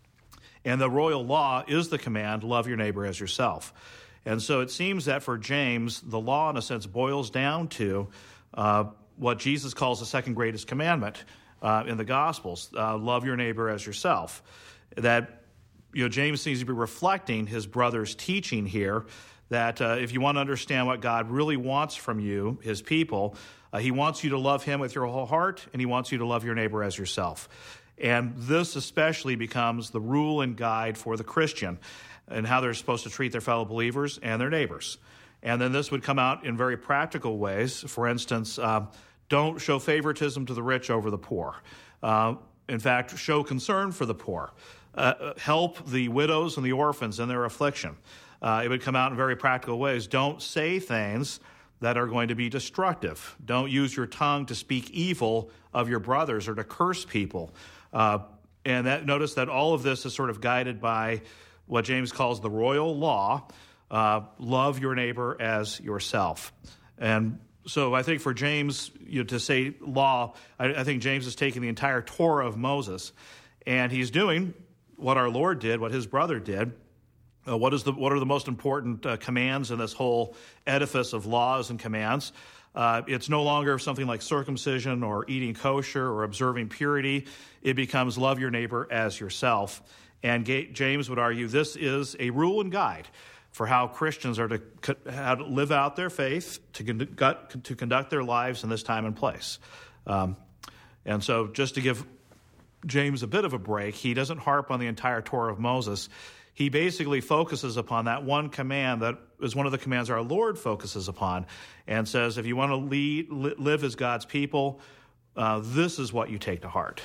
And the royal law is the command, love your neighbor as yourself. And so it seems that for James, the law, in a sense, boils down to uh, what Jesus calls the second greatest commandment, Uh, in the Gospels, uh, love your neighbor as yourself. That, you know, James seems to be reflecting his brother's teaching here, that uh, if you want to understand what God really wants from you, his people, uh, he wants you to love him with your whole heart, and he wants you to love your neighbor as yourself. And this especially becomes the rule and guide for the Christian and how they're supposed to treat their fellow believers and their neighbors. And then this would come out in very practical ways. For instance, uh, don't show favoritism to the rich over the poor. Uh, in fact, show concern for the poor. Uh, help the widows and the orphans in their affliction. Uh, it would come out in very practical ways. Don't say things that are going to be destructive. Don't use your tongue to speak evil of your brothers or to curse people. Uh, and that, notice that all of this is sort of guided by what James calls the royal law. Uh, love your neighbor as yourself. And so I think for James, you know, to say law, I, I think James is taking the entire Torah of Moses, and he's doing what our Lord did, what his brother did. Uh, what is the what are the most important uh, commands in this whole edifice of laws and commands? Uh, it's no longer something like circumcision or eating kosher or observing purity. It becomes love your neighbor as yourself. And Ga- James would argue this is a rule and guide for how Christians are to how to live out their faith, to conduct, to conduct their lives in this time and place. Um, and so just to give James a bit of a break, he doesn't harp on the entire Torah of Moses. He basically focuses upon that one command that is one of the commands our Lord focuses upon and says, if you want to lead, li- live as God's people, uh, this is what you take to heart.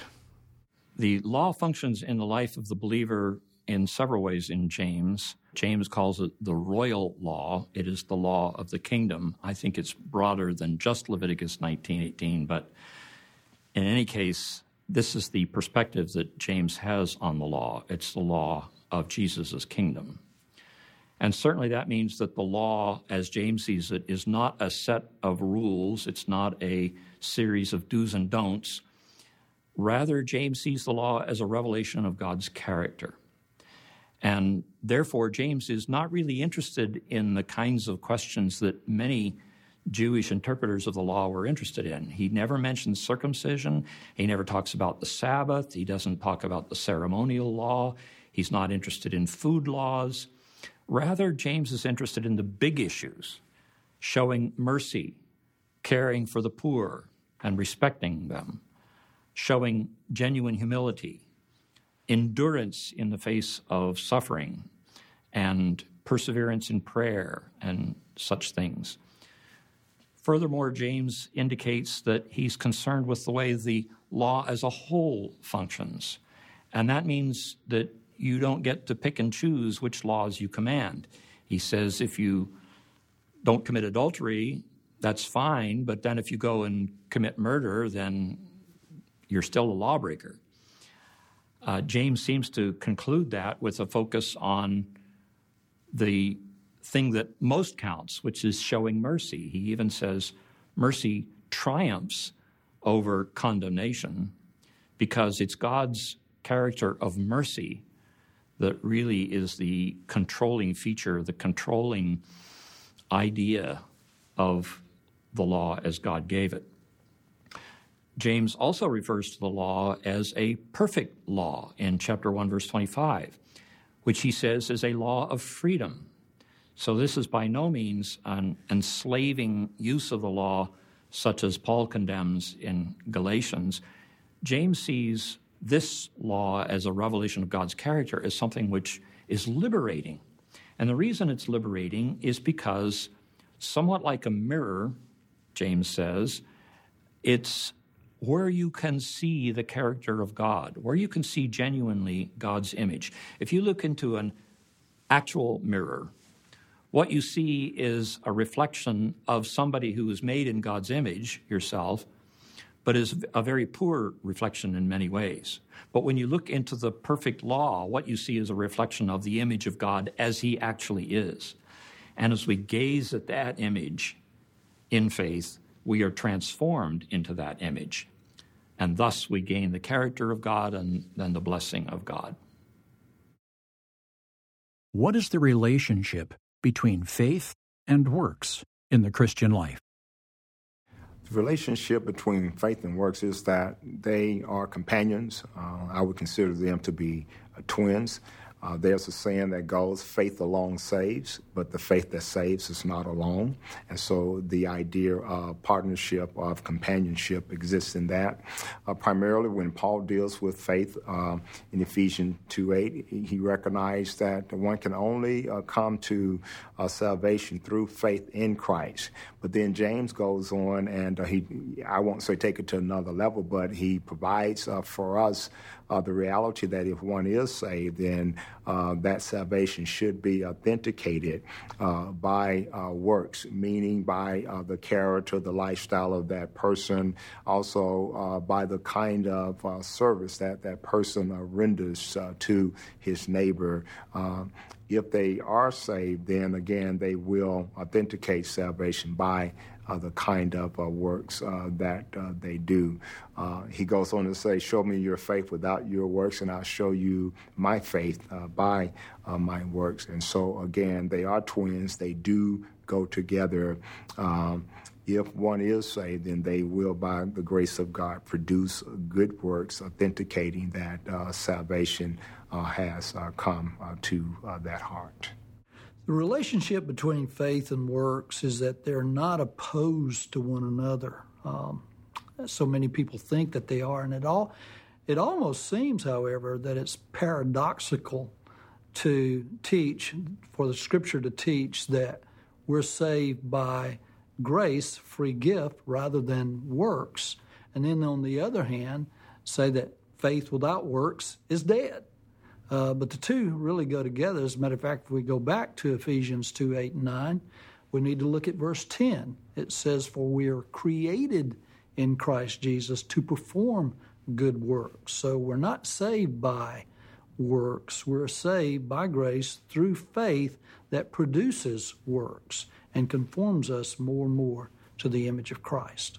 The law functions in the life of the believer in several ways in James. James calls it the royal law. It is the law of the kingdom. I think it's broader than just Leviticus nineteen eighteen, but in any case, this is the perspective that James has on the law. It's the law of Jesus' kingdom. And certainly that means that the law, as James sees it, is not a set of rules. It's not a series of do's and don'ts. Rather, James sees the law as a revelation of God's character. And therefore, James is not really interested in the kinds of questions that many Jewish interpreters of the law were interested in. He never mentions circumcision. He never talks about the Sabbath. He doesn't talk about the ceremonial law. He's not interested in food laws. Rather, James is interested in the big issues, showing mercy, caring for the poor, and respecting them. showing genuine humility, endurance in the face of suffering, and perseverance in prayer, and such things. Furthermore, James indicates that he's concerned with the way the law as a whole functions. And that means that you don't get to pick and choose which laws you command. He says if you don't commit adultery, that's fine, but then if you go and commit murder, then you're still a lawbreaker. Uh, James seems to conclude that with a focus on the thing that most counts, which is showing mercy. He even says mercy triumphs over condemnation because it's God's character of mercy that really is the controlling feature, the controlling idea of the law as God gave it. James also refers to the law as a perfect law in chapter one, verse twenty-five, which he says is a law of freedom. So this is by no means an enslaving use of the law such as Paul condemns in Galatians. James sees this law as a revelation of God's character as something which is liberating. And the reason it's liberating is because, somewhat like a mirror, James says, it's where you can see the character of God, where you can see genuinely God's image. If you look into an actual mirror, what you see is a reflection of somebody who is made in God's image, yourself, but is a very poor reflection in many ways. But when you look into the perfect law, what you see is a reflection of the image of God as he actually is. And as we gaze at that image in faith, we are transformed into that image. And thus we gain the character of God and then the blessing of God. What is the relationship between faith and works in the Christian life? The relationship between faith and works is that they are companions. Uh, I would consider them to be uh, twins. Uh, there's a saying that goes, faith alone saves, but the faith that saves is not alone. And so the idea of partnership, of companionship exists in that. Uh, primarily when Paul deals with faith uh, in Ephesians two eight, he recognized that one can only uh, come to uh, salvation through faith in Christ. But then James goes on and uh, he, I won't say take it to another level, but he provides uh, for us Uh, the reality that if one is saved, then uh, that salvation should be authenticated uh, by uh, works, meaning by uh, the character, the lifestyle of that person, also uh, by the kind of uh, service that that person uh, renders uh, to his neighbor. Uh, if they are saved, then again, they will authenticate salvation by Uh, the kind of uh, works uh, that uh, they do. Uh, he goes on to say, show me your faith without your works, and I'll show you my faith uh, by uh, my works. And so, again, they are twins. They do go together. Um, if one is saved, then they will, by the grace of God, produce good works, authenticating that uh, salvation uh, has uh, come uh, to uh, that heart. The relationship between faith and works is that they're not opposed to one another. Um, so many people think that they are, and it all it almost seems, however, that it's paradoxical to teach, for the Scripture to teach, that we're saved by grace, free gift, rather than works, and then on the other hand, say that faith without works is dead. Uh, but the two really go together. As a matter of fact, if we go back to Ephesians two, eight, and nine, we need to look at verse ten. It says, for we are created in Christ Jesus to perform good works. So we're not saved by works. We're saved by grace through faith that produces works and conforms us more and more to the image of Christ.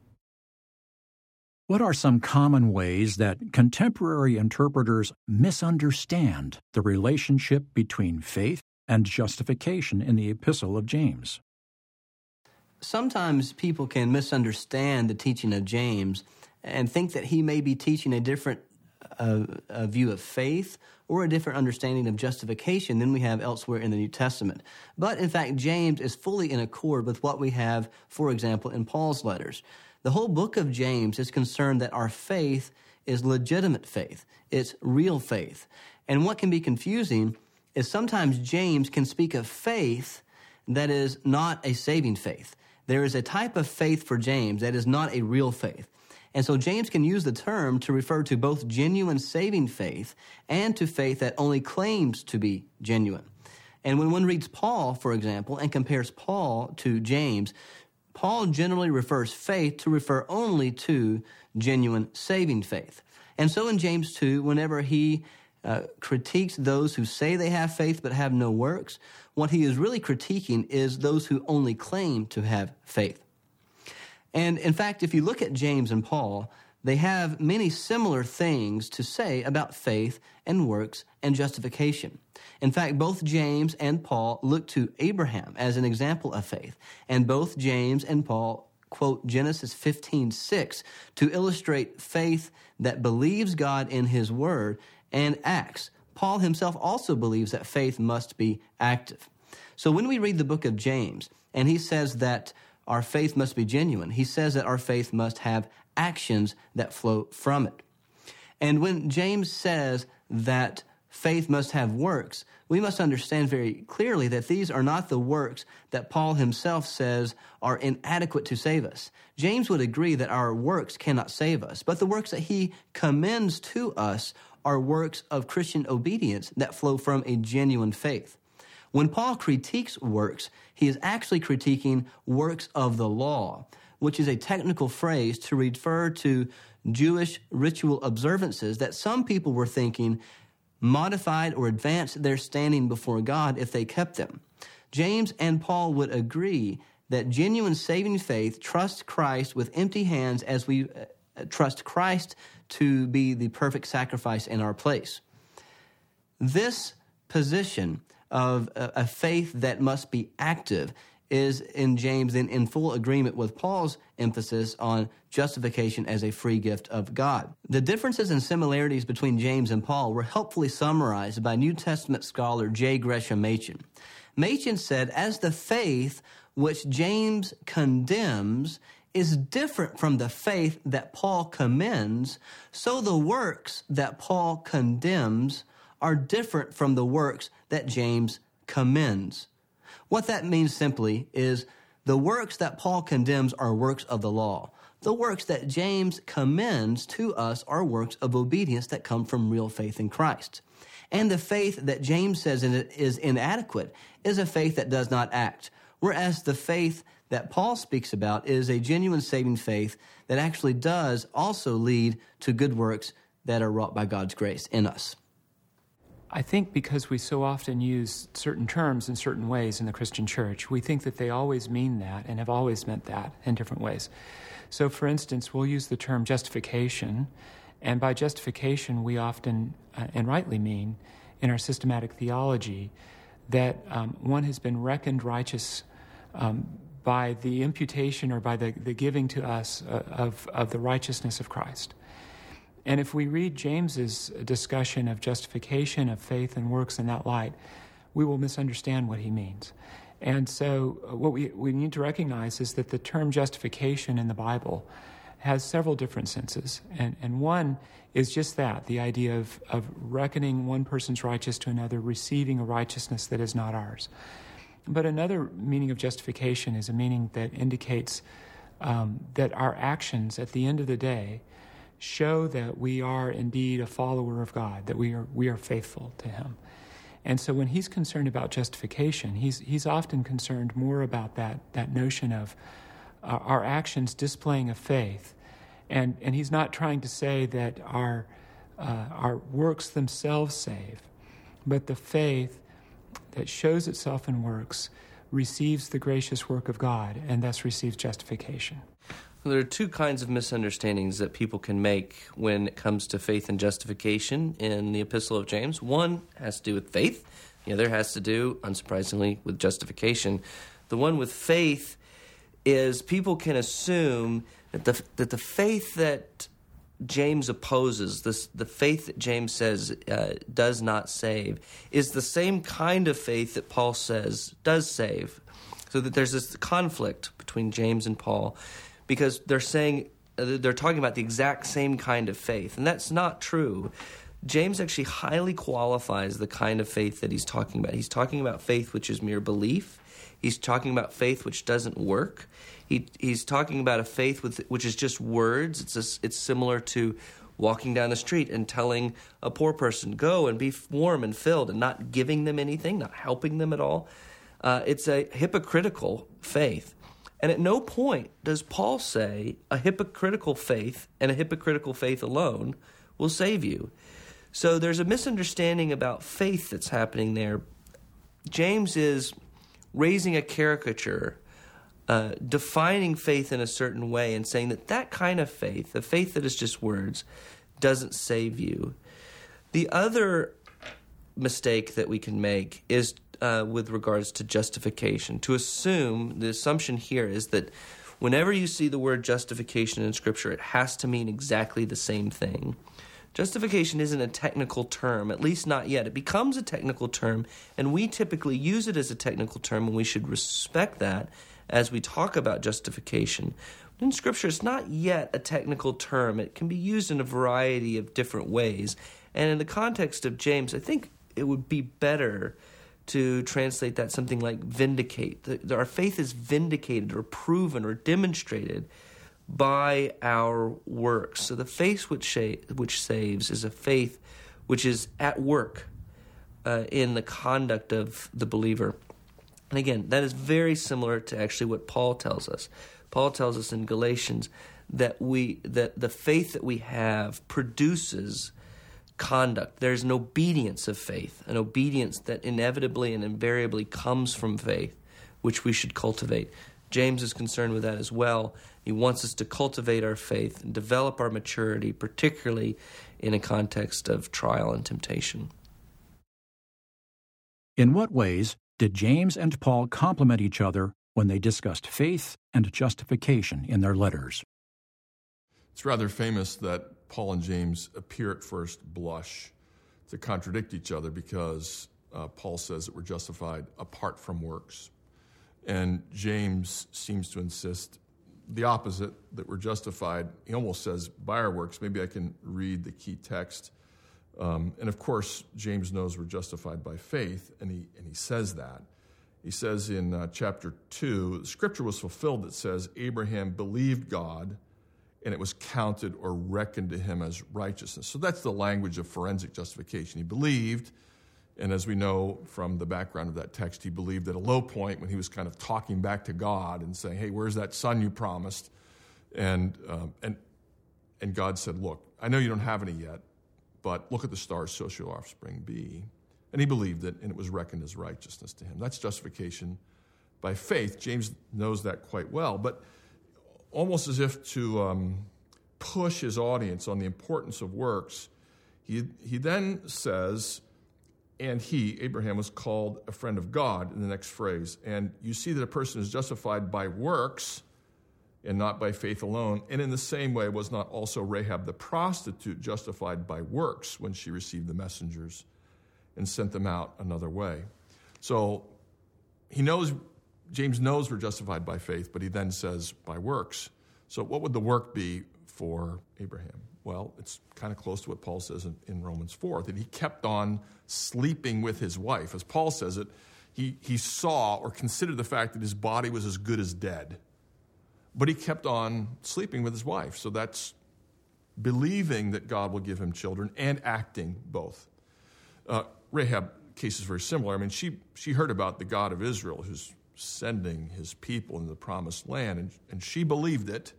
What are some common ways that contemporary interpreters misunderstand the relationship between faith and justification in the Epistle of James? Sometimes people can misunderstand the teaching of James and think that he may be teaching a different uh, a view of faith or a different understanding of justification than we have elsewhere in the New Testament. But in fact, James is fully in accord with what we have, for example, in Paul's letters. The whole book of James is concerned that our faith is legitimate faith. It's real faith. And what can be confusing is sometimes James can speak of faith that is not a saving faith. There is a type of faith for James that is not a real faith. And so James can use the term to refer to both genuine saving faith and to faith that only claims to be genuine. And when one reads Paul, for example, and compares Paul to James, Paul generally refers faith to refer only to genuine saving faith. And so in James two, whenever he uh, critiques those who say they have faith but have no works, what he is really critiquing is those who only claim to have faith. And in fact, if you look at James and Paul, they have many similar things to say about faith and works and justification. In fact, both James and Paul look to Abraham as an example of faith. And both James and Paul quote Genesis fifteen six to illustrate faith that believes God in his word and acts. Paul himself also believes that faith must be active. So when we read the book of James, and he says that our faith must be genuine, he says that our faith must have actions that flow from it. And when James says that faith must have works, we must understand very clearly that these are not the works that Paul himself says are inadequate to save us. James would agree that our works cannot save us, but the works that he commends to us are works of Christian obedience that flow from a genuine faith. When Paul critiques works, he is actually critiquing works of the law, which is a technical phrase to refer to Jewish ritual observances that some people were thinking modified or advanced their standing before God if they kept them. James and Paul would agree that genuine saving faith trusts Christ with empty hands as we uh, trust Christ to be the perfect sacrifice in our place. This position of a, a faith that must be active is in James in, in full agreement with Paul's emphasis on justification as a free gift of God. The differences and similarities between James and Paul were helpfully summarized by New Testament scholar J. Gresham Machen. Machen said, as the faith which James condemns is different from the faith that Paul commends, so the works that Paul condemns are different from the works that James commends. What that means simply is the works that Paul condemns are works of the law. The works that James commends to us are works of obedience that come from real faith in Christ. And the faith that James says is inadequate is a faith that does not act, whereas the faith that Paul speaks about is a genuine saving faith that actually does also lead to good works that are wrought by God's grace in us. I think because we so often use certain terms in certain ways in the Christian church, we think that they always mean that and have always meant that in different ways. So, for instance, we'll use the term justification, and by justification we often, uh, and rightly mean, in our systematic theology, that um, one has been reckoned righteous um, by the imputation or by the, the giving to us uh, of, of the righteousness of Christ. And if we read James's discussion of justification, of faith and works in that light, we will misunderstand what he means. And so what we, we need to recognize is that the term justification in the Bible has several different senses. And, and one is just that, the idea of, of reckoning one person's righteous to another, receiving a righteousness that is not ours. But another meaning of justification is a meaning that indicates um, that our actions at the end of the day show that we are indeed a follower of God, that we are we are faithful to him. And so when he's concerned about justification, he's he's often concerned more about that that notion of uh, our actions displaying a faith. And and he's not trying to say that our uh, our works themselves save, but the faith that shows itself in works receives the gracious work of God and thus receives justification. There are two kinds of misunderstandings that people can make when it comes to faith and justification in the Epistle of James. One has to do with faith. The other has to do, unsurprisingly, with justification. The one with faith is people can assume that the that the faith that James opposes, this, the faith that James says uh, does not save, is the same kind of faith that Paul says does save. So that there's this conflict between James and Paul, because they're saying, they're talking about the exact same kind of faith, and that's not true. James actually highly qualifies the kind of faith that he's talking about. He's talking about faith which is mere belief. He's talking about faith which doesn't work. He, he's talking about a faith with, which is just words. It's a, it's similar to walking down the street and telling a poor person, go and be warm and filled, and not giving them anything, not helping them at all. Uh, it's a hypocritical faith. And at no point does Paul say a hypocritical faith and a hypocritical faith alone will save you. So there's a misunderstanding about faith that's happening there. James is raising a caricature, uh, defining faith in a certain way and saying that that kind of faith, the faith that is just words, doesn't save you. The other mistake that we can make is uh, with regards to justification. To assume, the assumption here is that whenever you see the word justification in Scripture, it has to mean exactly the same thing. Justification isn't a technical term, at least not yet. It becomes a technical term, and we typically use it as a technical term, and we should respect that as we talk about justification. But in Scripture, it's not yet a technical term. It can be used in a variety of different ways. And in the context of James, I think it would be better to translate that something like vindicate. That our faith is vindicated or proven or demonstrated by our works. So the faith which sh- which saves is a faith which is at work uh, in the conduct of the believer. And again, that is very similar to actually what Paul tells us. Paul tells us in Galatians that we that the faith that we have produces conduct. There's an obedience of faith, an obedience that inevitably and invariably comes from faith, which we should cultivate. James is concerned with that as well. He wants us to cultivate our faith and develop our maturity, particularly in a context of trial and temptation. In what ways did James and Paul complement each other when they discussed faith and justification in their letters? It's rather famous that Paul and James appear at first blush to contradict each other because uh, Paul says that we're justified apart from works. And James seems to insist the opposite, that we're justified. He almost says by our works. Maybe I can read the key text. Um, and of course, James knows we're justified by faith, and he and he says that. He says in uh, chapter two, Scripture was fulfilled that says, Abraham believed God, and it was counted or reckoned to him as righteousness. So that's the language of forensic justification. He believed, and as we know from the background of that text, he believed at a low point when he was kind of talking back to God and saying, hey, where's that son you promised? And um, and and God said, look, I know you don't have any yet, but look at the stars, so shall your offspring be. And he believed it, and it was reckoned as righteousness to him. That's justification by faith. James knows that quite well, but almost as if to um, push his audience on the importance of works, he he then says, and he, Abraham, was called a friend of God in the next phrase. And you see that a person is justified by works and not by faith alone. And in the same way, was not also Rahab the prostitute justified by works when she received the messengers and sent them out another way? So he knows, James knows we're justified by faith, but he then says by works. So what would the work be for Abraham? Well, it's kind of close to what Paul says in, in Romans four, that he kept on sleeping with his wife. As Paul says it, he, he saw or considered the fact that his body was as good as dead. But he kept on sleeping with his wife. So that's believing that God will give him children and acting both. Uh, Rahab case is very similar. I mean, she, she heard about the God of Israel who's sending his people into the promised land, and, and she believed it.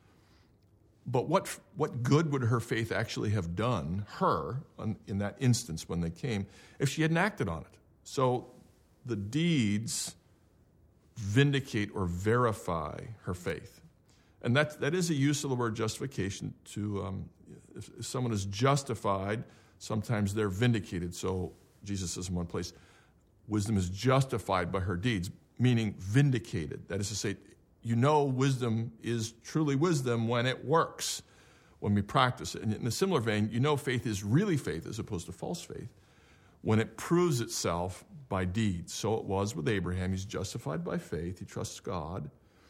But what what good would her faith actually have done her in that instance when they came if she hadn't acted on it? So the deeds vindicate or verify her faith. And that that is a use of the word justification to, um, if, if someone is justified, sometimes they're vindicated. So Jesus says in one place, wisdom is justified by her deeds, meaning vindicated. That is to say, you know wisdom is truly wisdom when it works, when we practice it. And in a similar vein, you know faith is really faith as opposed to false faith when it proves itself by deeds. So it was with Abraham. He's justified by faith. He trusts God.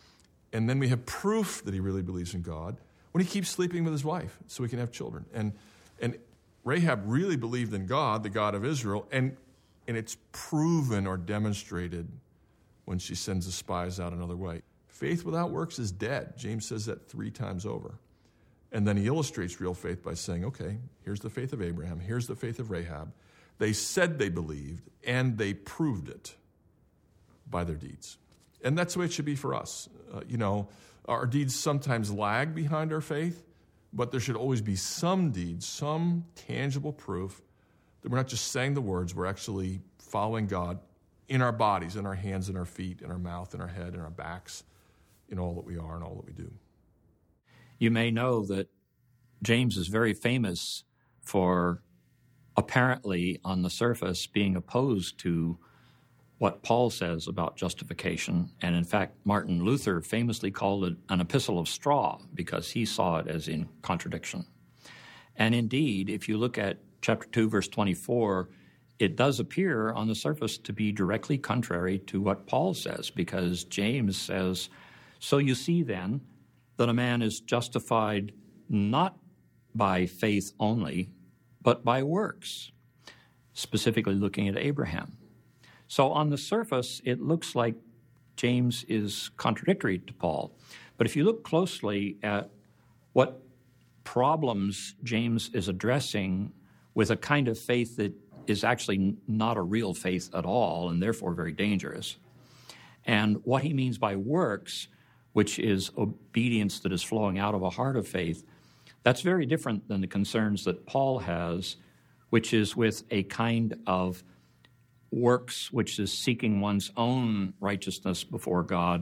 And then we have proof that he really believes in God when he keeps sleeping with his wife so he can have children. And and Rahab really believed in God, the God of Israel, and, and it's proven or demonstrated when she sends the spies out another way. Faith without works is dead. James says that three times over. And then he illustrates real faith by saying, okay, here's the faith of Abraham, here's the faith of Rahab. They said they believed, and they proved it by their deeds. And that's the way it should be for us. Uh, you know, our deeds sometimes lag behind our faith, but there should always be some deeds, some tangible proof that we're not just saying the words, we're actually following God in our bodies, in our hands, in our feet, in our mouth, in our head, in our backs, in all that we are and all that we do. You may know that James is very famous for apparently, on the surface, being opposed to what Paul says about justification. And in fact, Martin Luther famously called it an epistle of straw because he saw it as in contradiction. And indeed, if you look at chapter two, verse twenty-four, it does appear on the surface to be directly contrary to what Paul says, because James says, so you see then that a man is justified not by faith only, but by works, specifically looking at Abraham. So on the surface, it looks like James is contradictory to Paul. But if you look closely at what problems James is addressing with a kind of faith that is actually not a real faith at all and therefore very dangerous, and what he means by works, which is obedience that is flowing out of a heart of faith, that's very different than the concerns that Paul has, which is with a kind of works which is seeking one's own righteousness before God.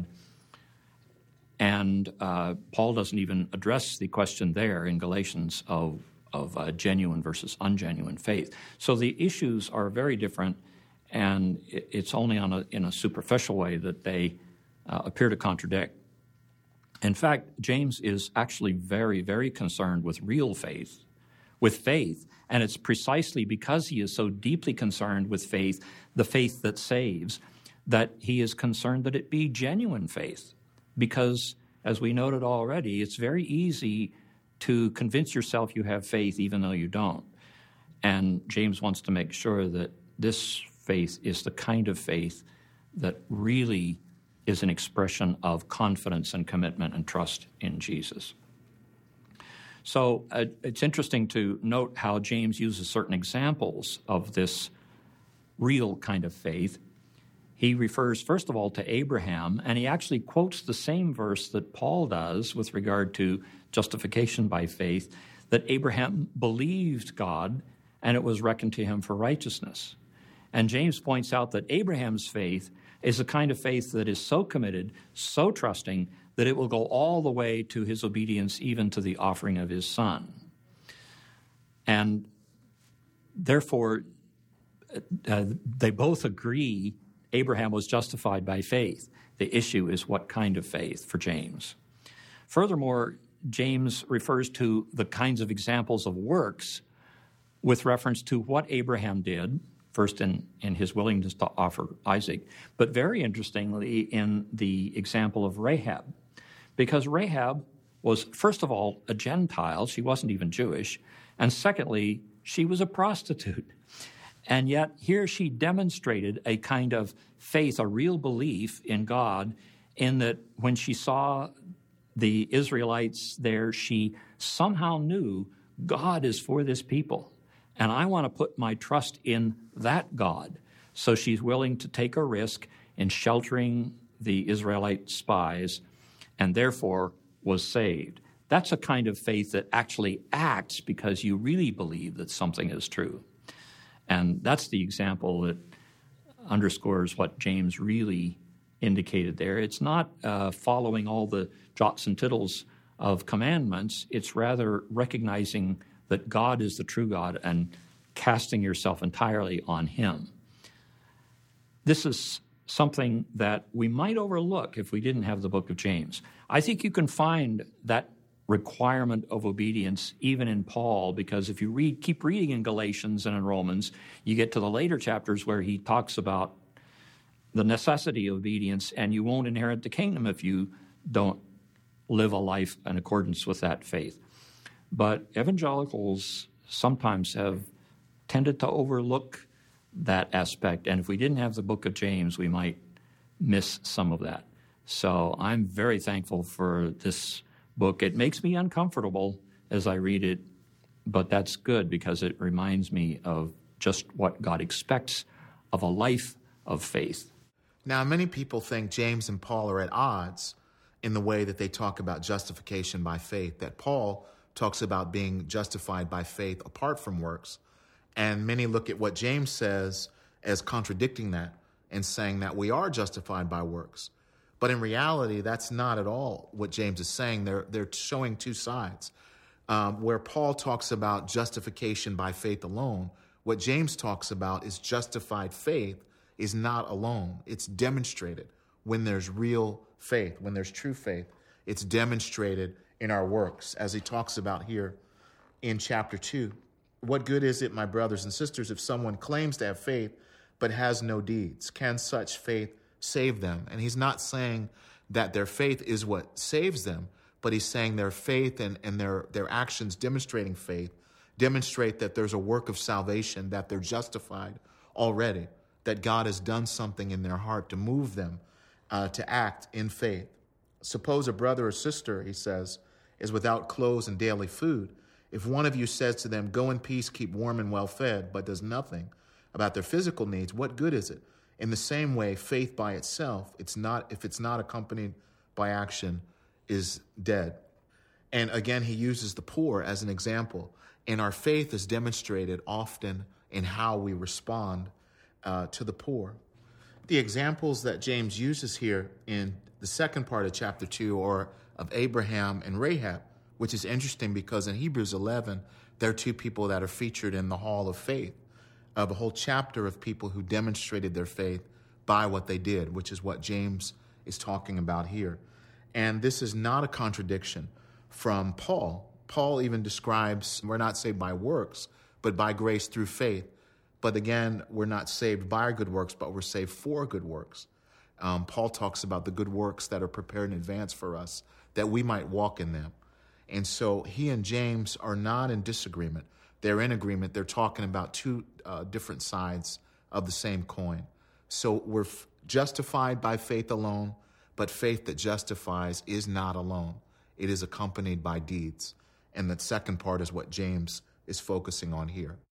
And uh, Paul doesn't even address the question there in Galatians of, of uh, genuine versus ungenuine faith. So the issues are very different, and it's only on a, in a superficial way that they uh, appear to contradict. In fact, James is actually very, very concerned with real faith, with faith, and it's precisely because he is so deeply concerned with faith, the faith that saves, that he is concerned that it be genuine faith. Because, as we noted already, it's very easy to convince yourself you have faith even though you don't. And James wants to make sure that this faith is the kind of faith that really is an expression of confidence and commitment and trust in Jesus. So uh, it's interesting to note how James uses certain examples of this real kind of faith. He refers, first of all, to Abraham, and he actually quotes the same verse that Paul does with regard to justification by faith, that Abraham believed God, and it was reckoned to him for righteousness. And James points out that Abraham's faith is a kind of faith that is so committed, so trusting, that it will go all the way to his obedience, even to the offering of his son. And therefore, uh, they both agree Abraham was justified by faith. The issue is what kind of faith for James. Furthermore, James refers to the kinds of examples of works with reference to what Abraham did, first in, in his willingness to offer Isaac, but very interestingly in the example of Rahab. Because Rahab was, first of all, a Gentile. She wasn't even Jewish. And secondly, she was a prostitute. And yet here she demonstrated a kind of faith, a real belief in God, in that when she saw the Israelites there, she somehow knew God is for this people. And I want to put my trust in that God. So she's willing to take a risk in sheltering the Israelite spies, and therefore was saved. That's a kind of faith that actually acts because you really believe that something is true. And that's the example that underscores what James really indicated there. It's not uh, following all the jots and tittles of commandments. It's rather recognizing that God is the true God and casting yourself entirely on him. This is something that we might overlook if we didn't have the book of James. I think you can find that requirement of obedience even in Paul, because if you read, keep reading in Galatians and in Romans, you get to the later chapters where he talks about the necessity of obedience, and you won't inherit the kingdom if you don't live a life in accordance with that faith. But evangelicals sometimes have tended to overlook that aspect, and if we didn't have the book of James, we might miss some of that. So I'm very thankful for this book. It makes me uncomfortable as I read it, but that's good because it reminds me of just what God expects of a life of faith. Now, many people think James and Paul are at odds in the way that they talk about justification by faith, that Paul talks about being justified by faith apart from works. And many look at what James says as contradicting that and saying that we are justified by works. But in reality, that's not at all what James is saying. They're, they're showing two sides. Um, where Paul talks about justification by faith alone, what James talks about is justified faith is not alone. It's demonstrated when there's real faith, when there's true faith. It's demonstrated in our works, as he talks about here in chapter two. What good is it, my brothers and sisters, if someone claims to have faith but has no deeds? Can such faith save them? And he's not saying that their faith is what saves them, but he's saying their faith and, and their, their actions demonstrating faith demonstrate that there's a work of salvation, that they're justified already, that God has done something in their heart to move them uh, to act in faith. Suppose a brother or sister, he says, is without clothes and daily food. If one of you says to them, go in peace, keep warm and well fed, but does nothing about their physical needs, what good is it? In the same way, faith by itself, it's not, if it's not accompanied by action, is dead. And again, he uses the poor as an example. And our faith is demonstrated often in how we respond uh, to the poor. The examples that James uses here in the second part of chapter two are of Abraham and Rahab, which is interesting because in Hebrews eleven, there are two people that are featured in the Hall of Faith, of a whole chapter of people who demonstrated their faith by what they did, which is what James is talking about here. And this is not a contradiction from Paul. Paul even describes we're not saved by works, but by grace through faith. But again, we're not saved by our good works, but we're saved for good works. Um, Paul talks about the good works that are prepared in advance for us, that we might walk in them. And so he and James are not in disagreement. They're in agreement. They're talking about two uh, different sides of the same coin. So we're f- justified by faith alone, but faith that justifies is not alone. It is accompanied by deeds. And the second part is what James is focusing on here.